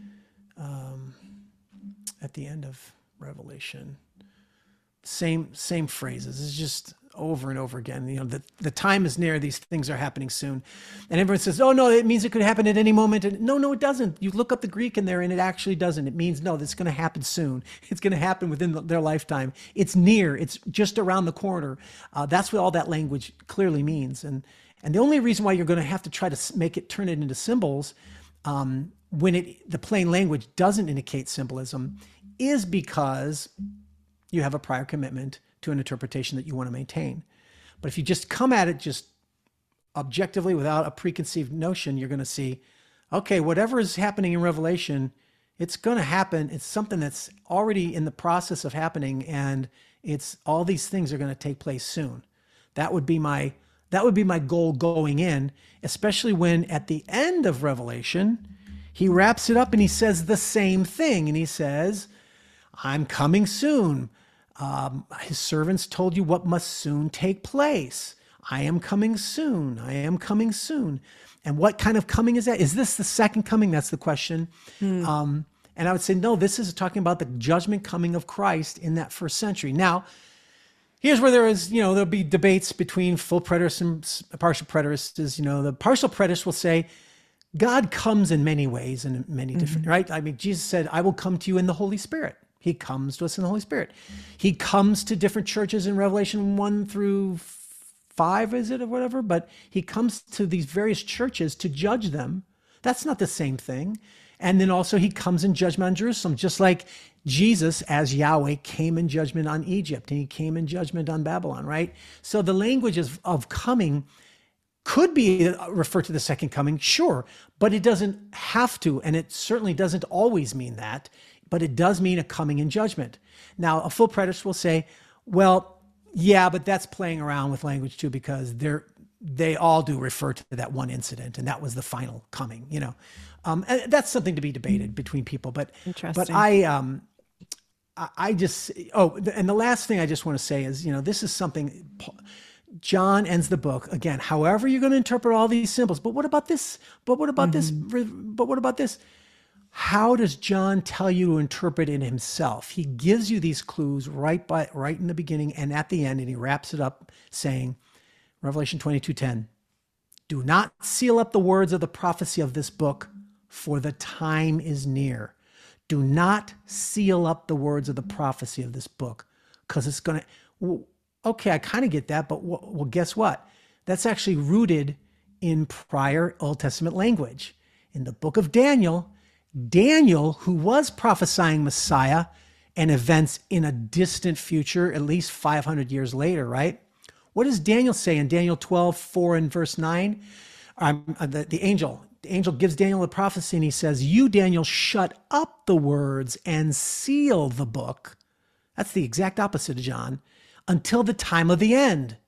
at the end of Revelation, same phrases. It's just over and over again. The time is near. These things are happening soon. And everyone says, oh, no, it means it could happen at any moment. And no, it doesn't. You look up the Greek in there and it actually doesn't. It means, no, this is going to happen soon. It's going to happen within their lifetime. It's near. It's just around the corner. That's what all that language clearly means. And the only reason why you're going to have to try to turn it into symbols when the plain language doesn't indicate symbolism is because you have a prior commitment to an interpretation that you want to maintain. But if you just come at it just objectively without a preconceived notion, you're going to see, okay, whatever is happening in Revelation, it's going to happen. It's something that's already in the process of happening, and all these things are going to take place soon. That would be my goal going in, especially when at the end of Revelation, he wraps it up and he says the same thing. And he says, I'm coming soon. His servants told you what must soon take place. I am coming soon. I am coming soon. And what kind of coming is that? Is this the second coming? That's the question. And I would say, no, this is talking about the judgment coming of Christ in that first century. Now, here's where there'll be debates between full preterists and partial preterists. The partial preterists will say, God comes in many ways and in many different, right? I mean, Jesus said, I will come to you in the Holy Spirit. He comes to us in the Holy Spirit. He comes to different churches in Revelation 1 through 5, is it, or whatever? But he comes to these various churches to judge them. That's not the same thing. And then also he comes in judgment on Jerusalem, just like Jesus as Yahweh came in judgment on Egypt and he came in judgment on Babylon, right? So the language of coming could be referred to the second coming, sure, but it doesn't have to, and it certainly doesn't always mean that, but it does mean a coming in judgment. Now, a full preterist will say, well, yeah, but that's playing around with language too, because they all do refer to that one incident, and that was the final coming, And that's something to be debated between people, but I just, and the last thing I just want to say is, this is something John ends the book again. However, you're going to interpret all these symbols, but what about this? But what about this? But what about this? How does John tell you to interpret it himself? He gives you these clues right in the beginning and at the end, and he wraps it up saying, Revelation 22:10, Do not seal up the words of the prophecy of this book, for the time is near. Do not seal up the words of the prophecy of this book, because it's going to, well, okay, I kind of get that, but well, guess what? That's actually rooted in prior Old Testament language. In the book of Daniel, Daniel, who was prophesying Messiah and events in a distant future, at least 500 years later, right? What does Daniel say in Daniel 12:4 and verse 9? The angel gives Daniel a prophecy and he says, you, Daniel, shut up the words and seal the book. That's the exact opposite of John, until the time of the end.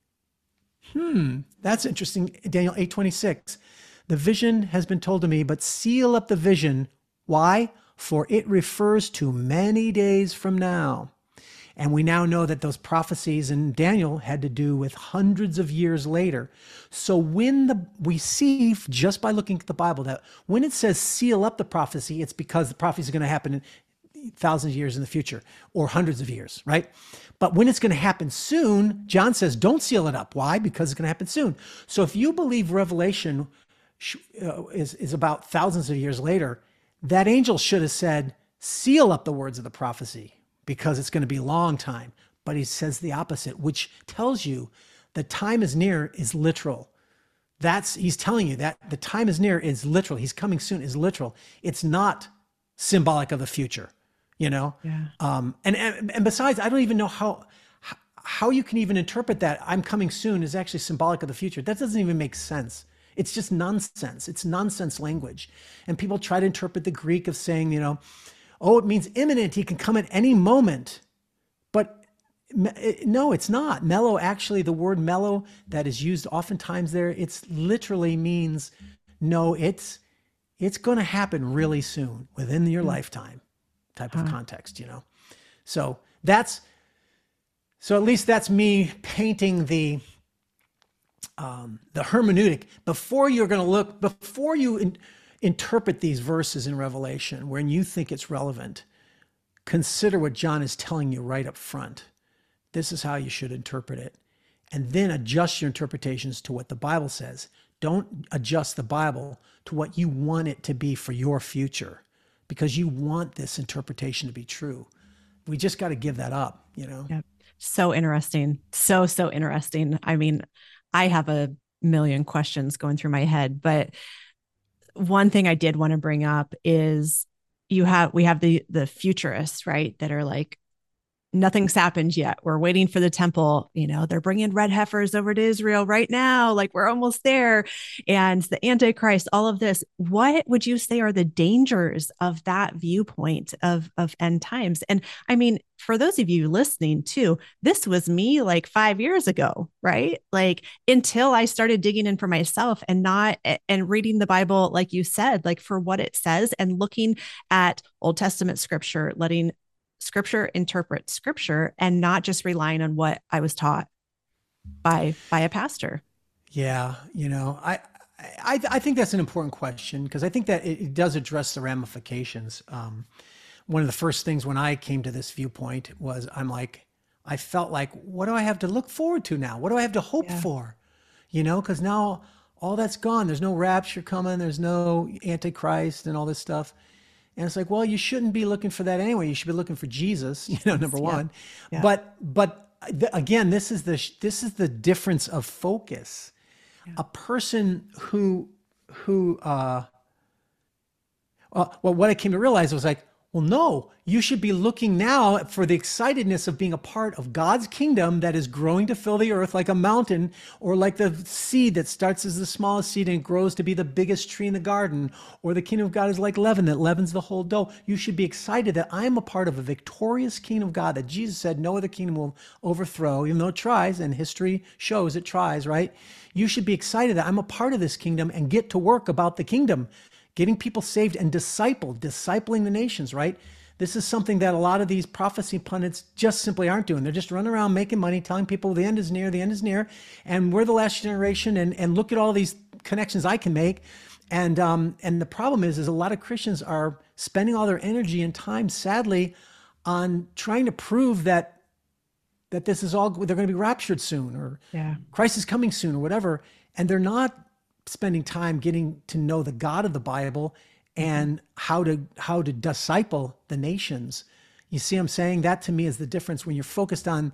That's interesting. Daniel 8:26. The vision has been told to me, but seal up the vision. Why? For it refers to many days from now. And we now know that those prophecies in Daniel had to do with hundreds of years later. So we see just by looking at the Bible that when it says seal up the prophecy, it's because the prophecy is going to happen in thousands of years in the future or hundreds of years, right? But when it's going to happen soon, John says, don't seal it up. Why? Because it's going to happen soon. So if you believe Revelation is about thousands of years later, that angel should have said, seal up the words of the prophecy, because it's going to be a long time. But he says the opposite, which tells you the time is near is literal. He's telling you that the time is near is literal. He's coming soon is literal. It's not symbolic of the future, you know? Yeah. And besides, I don't even know how you can even interpret that I'm coming soon is actually symbolic of the future. That doesn't even make sense. It's just nonsense. It's nonsense language. And people try to interpret the Greek of saying, you know, oh, it means imminent. He can come at any moment. But no, it's not. Mellow, actually, the word mellow that is used oftentimes there, it's literally means, no, it's going to happen really soon within your lifetime type of context, you know? So at least that's me painting the hermeneutic before you interpret these verses in Revelation when you think it's relevant. Consider what John is telling you right up front. This is how you should interpret it. And then adjust your interpretations to what the Bible says. Don't adjust the Bible to what you want it to be for your future, because you want this interpretation to be true. We just got to give that up, you know? Yep. So interesting. So interesting. I mean, I have a million questions going through my head, but one thing I did want to bring up is we have the futurists, right? That are like, nothing's happened yet. We're waiting for the temple. You know, they're bringing red heifers over to Israel right now. Like, we're almost there. And the Antichrist, all of this. What would you say are the dangers of that viewpoint of end times? And I mean, for those of you listening too, this was me like 5 years ago, right? Like, until I started digging in for myself and reading the Bible, like you said, like for what it says, and looking at Old Testament scripture, letting scripture interpret scripture and not just relying on what I was taught by a pastor. Yeah. You know, I think that's an important question, because I think that it does address the ramifications. One of the first things when I came to this viewpoint was I felt like, what do I have to look forward to now? What do I have to hope for? You know, because now all that's gone. There's no rapture coming. There's no Antichrist and all this stuff. And it's like, well, you shouldn't be looking for that anyway. You should be looking for Jesus, you know, number one. Yeah. But again, this is the difference of focus. Yeah. A person well, what I came to realize was like, well, no, you should be looking now for the excitedness of being a part of God's kingdom that is growing to fill the earth like a mountain, or like the seed that starts as the smallest seed and grows to be the biggest tree in the garden, or the kingdom of God is like leaven that leavens the whole dough. You should be excited that I'm a part of a victorious kingdom of God that Jesus said no other kingdom will overthrow, even though it tries, and history shows it tries, right? You should be excited that I'm a part of this kingdom and get to work about the kingdom, getting people saved and discipling the nations, right? This is something that a lot of these prophecy pundits just simply aren't doing. They're just running around making money, telling people the end is near, and we're the last generation, and look at all these connections I can make. And the problem is a lot of Christians are spending all their energy and time, sadly, on trying to prove that this is all, they're going to be raptured soon, or Christ is coming soon, or whatever. And they're not spending time getting to know the God of the Bible and how to disciple the nations. You see what I'm saying? That to me is the difference when you're focused on,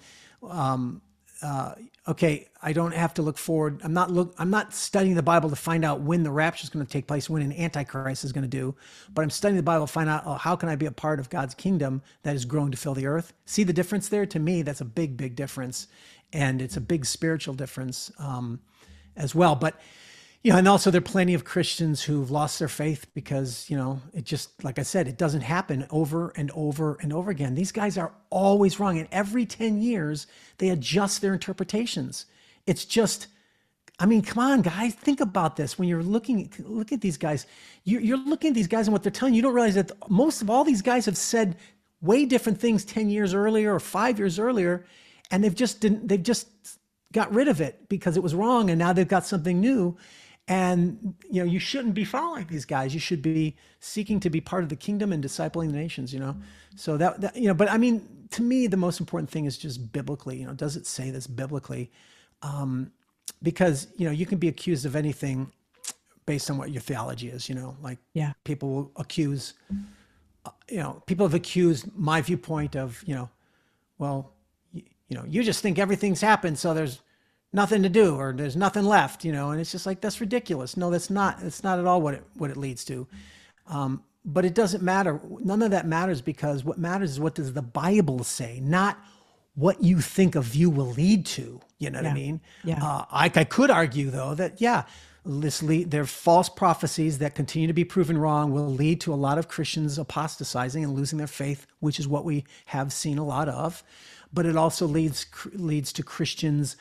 okay, I don't have to look forward. I'm not studying the Bible to find out when the rapture is going to take place, when an antichrist is going to do, but I'm studying the Bible to find out, oh, how can I be a part of God's kingdom that is growing to fill the earth? See the difference there? To me, that's a big, big difference. And it's a big spiritual difference as well. But, and also there are plenty of Christians who've lost their faith because, it just, like I said, it doesn't happen over and over and over again. These guys are always wrong. And every 10 years, they adjust their interpretations. It's just, come on, guys, think about this. When you're look at these guys, you're looking at these guys and what they're telling you, you don't realize that most of all these guys have said way different things 10 years earlier or 5 years earlier. And they've just got rid of it because it was wrong. And now they've got something new. And, you shouldn't be following these guys. You should be seeking to be part of the kingdom and discipling the nations, So that but to me, the most important thing is just biblically, does it say this biblically? Because, you can be accused of anything based on what your theology is, people will accuse, people have accused my viewpoint of, well, you just think everything's happened, so there's nothing to do, or there's nothing left, and it's just like, that's ridiculous. No, that's not at all what it leads to. But it doesn't matter. None of that matters, because what matters is what does the Bible say, not what you think a view will lead to. You know what I mean? Yeah. I could argue though that, there are false prophecies that continue to be proven wrong, will lead to a lot of Christians apostatizing and losing their faith, which is what we have seen a lot of. But it also leads to Christians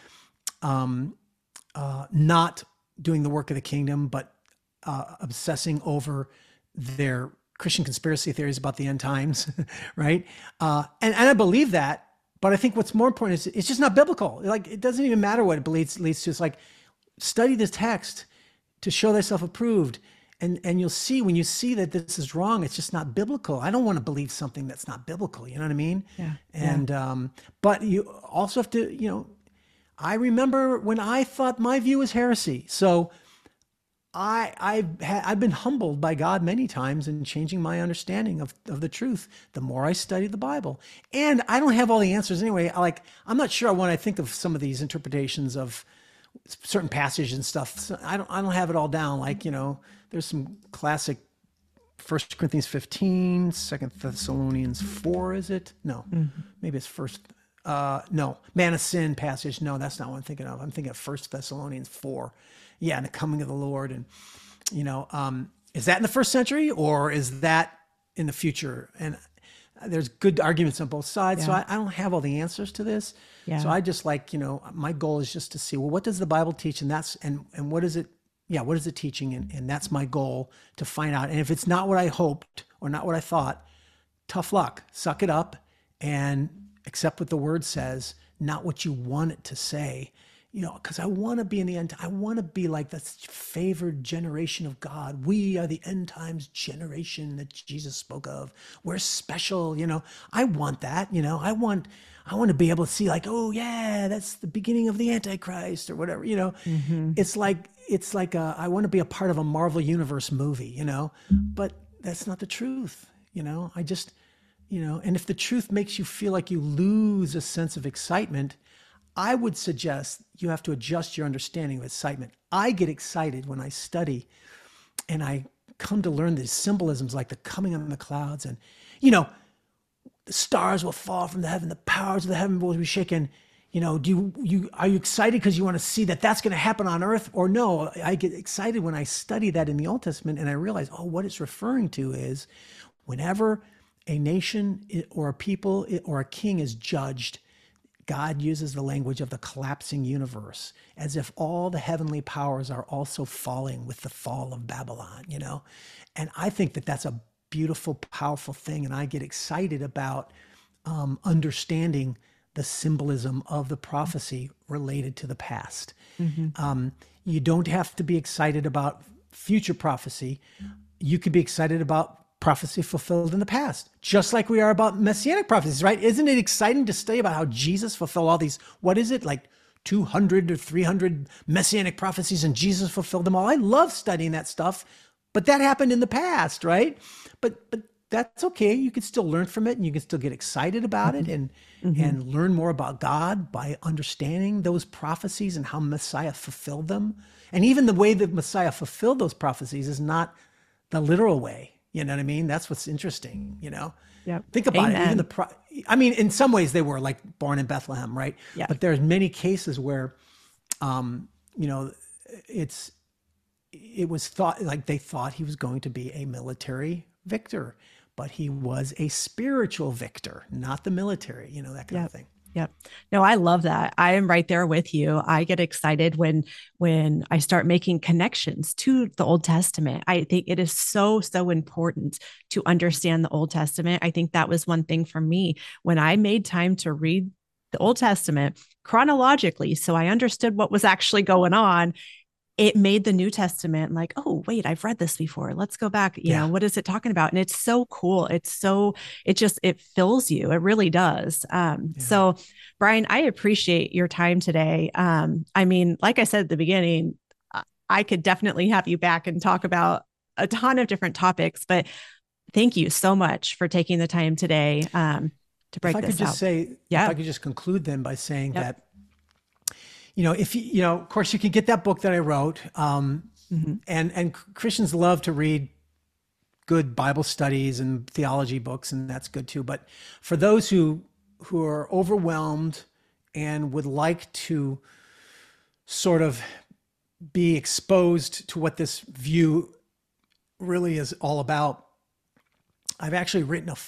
not doing the work of the kingdom, but obsessing over their Christian conspiracy theories about the end times, right? And I believe that, but I think what's more important is it's just not biblical. Like, it doesn't even matter what it leads to. It's like, study this text to show thyself approved. And you'll see, when you see that this is wrong, it's just not biblical. I don't want to believe something that's not biblical. You know what I mean? Yeah. And, but you also have to, I remember when I thought my view was heresy. So I've been humbled by God many times in changing my understanding of the truth the more I study the Bible. And I don't have all the answers anyway. I'm not sure when I think of some of these interpretations of certain passages and stuff. So I don't have it all down. There's some classic 1 Corinthians 15, 2 Thessalonians 4, is it? No, maybe it's no, Man of Sin passage. No, that's not what I'm thinking of. I'm thinking of 1 Thessalonians 4. Yeah, and the coming of the Lord. And, is that in the first century or is that in the future? And there's good arguments on both sides. Yeah. So I don't have all the answers to this. Yeah. So I just my goal is just to see, well, what does the Bible teach? And what is it? Yeah, what is it teaching? And that's my goal, to find out. And if it's not what I hoped or not what I thought, tough luck, suck it up and accept what the word says, not what you want it to say. Because I want to be in the end. I want to be like the favored generation of God. We are the end times generation that Jesus spoke of. We're special. I want that. I want to be able to see oh yeah, that's the beginning of the Antichrist or whatever. It's like I want to be a part of a Marvel Universe movie. But that's not the truth. I just, and if the truth makes you feel like you lose a sense of excitement, I would suggest you have to adjust your understanding of excitement. I get excited when I study and I come to learn these symbolisms like the coming on the clouds and, the stars will fall from the heaven, the powers of the heaven will be shaken. Are you excited because you want to see that that's going to happen on earth? Or no, I get excited when I study that in the Old Testament and I realize, what it's referring to is whenever a nation or a people or a king is judged, God uses the language of the collapsing universe, as if all the heavenly powers are also falling with the fall of Babylon, And I think that that's a beautiful, powerful thing. And I get excited about understanding the symbolism of the prophecy related to the past. You don't have to be excited about future prophecy. You could be excited about prophecy fulfilled in the past, just like we are about messianic prophecies, right? Isn't it exciting to study about how Jesus fulfilled all these, what is it, like 200 or 300 messianic prophecies and Jesus fulfilled them all. I love studying that stuff, but that happened in the past, right? But that's okay. You can still learn from it, and you can still get excited about it, and learn more about God by understanding those prophecies and how Messiah fulfilled them. And even the way that Messiah fulfilled those prophecies is not the literal way. You know what I mean? That's what's interesting, you know? Yep. Think about it. Amen. Even I mean, in some ways they were like born in Bethlehem, right? Yeah. But there's many cases where, you know, it was thought like they thought he was going to be a military victor, but he was a spiritual victor, not the military, you know, that kind of thing. Yep. No, I love that. I am right there with you. I get excited when I start making connections to the Old Testament. I think it is so important to understand the Old Testament. I think that was one thing for me when I made time to read the Old Testament chronologically, so I understood what was actually going on. It made the New Testament like, oh, wait, I've read this before. Let's go back. You know, what is it talking about? And it's so cool. It fills you. It really does. So Brian, I appreciate your time today. I mean, like I said at the beginning, I could definitely have you back and talk about a ton of different topics, but thank you so much for taking the time today, to break this out. If I could just conclude then by saying that, you know, if you know, of course, you can get that book that I wrote, and Christians love to read good Bible studies and theology books, and that's good too. But for those who are overwhelmed and would like to sort of be exposed to what this view really is all about, I've actually written a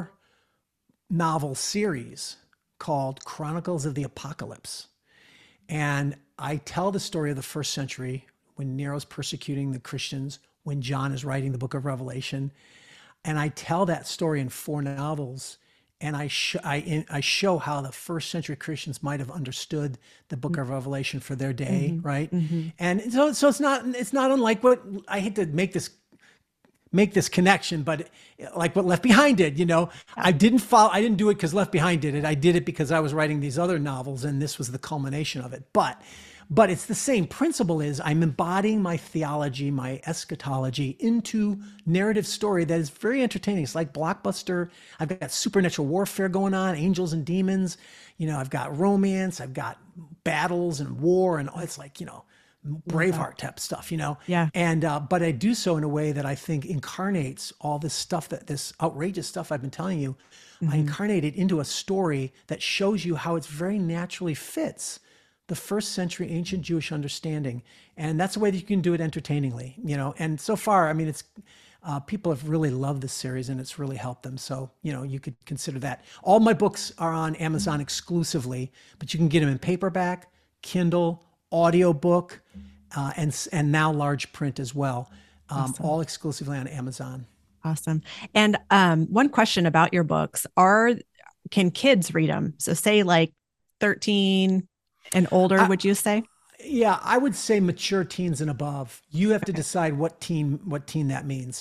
4-novel series called Chronicles of the Apocalypse. And I tell the story of the first century when Nero's persecuting the Christians, when John is writing the book of Revelation. And I tell that story in 4 novels. And I show how the first century Christians might have understood the book of Revelation for their day, right? And so it's not unlike what, I hate to make this connection, but like what Left Behind did, you know, I didn't do it because Left Behind did it. I did it because I was writing these other novels, and this was the culmination of it. But it's the same principle. Is I'm embodying my theology, my eschatology into narrative story that is very entertaining. It's like Blockbuster. I've got supernatural warfare going on, angels and demons. You know, I've got romance, I've got battles and war, and it's like, you know, Braveheart type stuff, you know? Yeah. And, but I do so in a way that I think incarnates all this stuff, this outrageous stuff I've been telling you. I incarnate it into a story that shows you how it very naturally fits the first century ancient Jewish understanding. And that's the way that you can do it entertainingly, you know? And so far, I mean, it's, people have really loved this series, and it's really helped them. So, you know, you could consider that. All my books are on Amazon exclusively, but you can get them in paperback, Kindle, audiobook, and now large print as well, all exclusively on Amazon. Awesome. And one question about your books can kids read them? So say like 13 and older, would you say? Yeah, I would say mature teens and above. You have to decide what teen that means.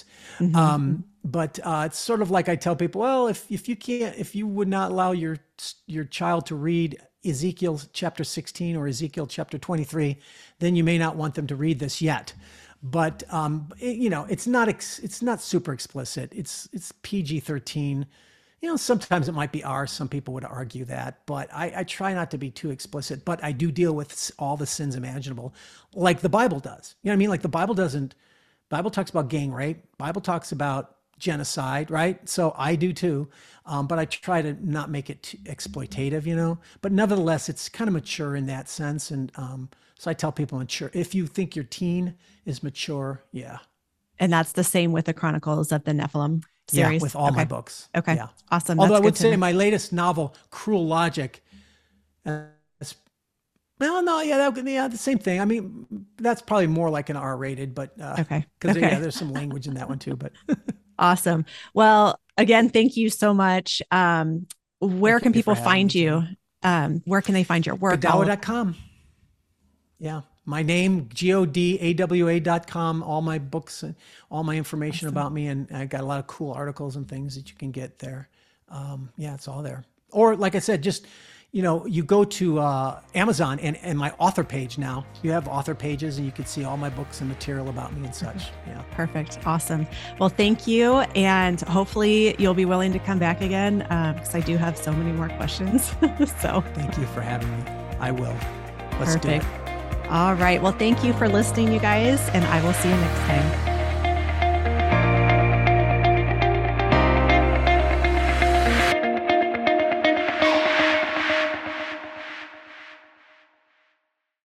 But it's sort of like I tell people, well, if you would not allow your child to read Ezekiel chapter 16 or Ezekiel chapter 23, then you may not want them to read this yet. But you know, it's not super explicit. It's PG-13. You know, sometimes it might be R. Some people would argue that, but I try not to be too explicit. But I do deal with all the sins imaginable, like the Bible does. You know what I mean? Like the Bible doesn't. Bible talks about gang rape. Bible talks about genocide, right? So I do too, but I try to not make it too exploitative, you know. But nevertheless, it's kind of mature in that sense, and so I tell people mature. If you think your teen is mature, yeah. And that's the same with the Chronicles of the Nephilim series? Yeah, with all my books. Okay, yeah. Awesome. Although I would say my latest novel, Cruel Logic, the same thing. I mean, that's probably more like an R-rated, but because there's some language in that one too. But awesome. Well, again, thank you so much. Where can people find you? Where can they find your work? Godawa.com. Yeah. My name, GODAWA.com, all my books and all my information about me. And I got a lot of cool articles and things that you can get there. Yeah, it's all there. Or like I said, just, you go to Amazon and my author page now. You have author pages and you can see all my books and material about me and such. Yeah. Perfect. Awesome. Well, thank you. And hopefully you'll be willing to come back again because I do have so many more questions. So thank you for having me. I will. Let's Perfect. do it. All right. Well, thank you for listening, you guys, and I will see you next time.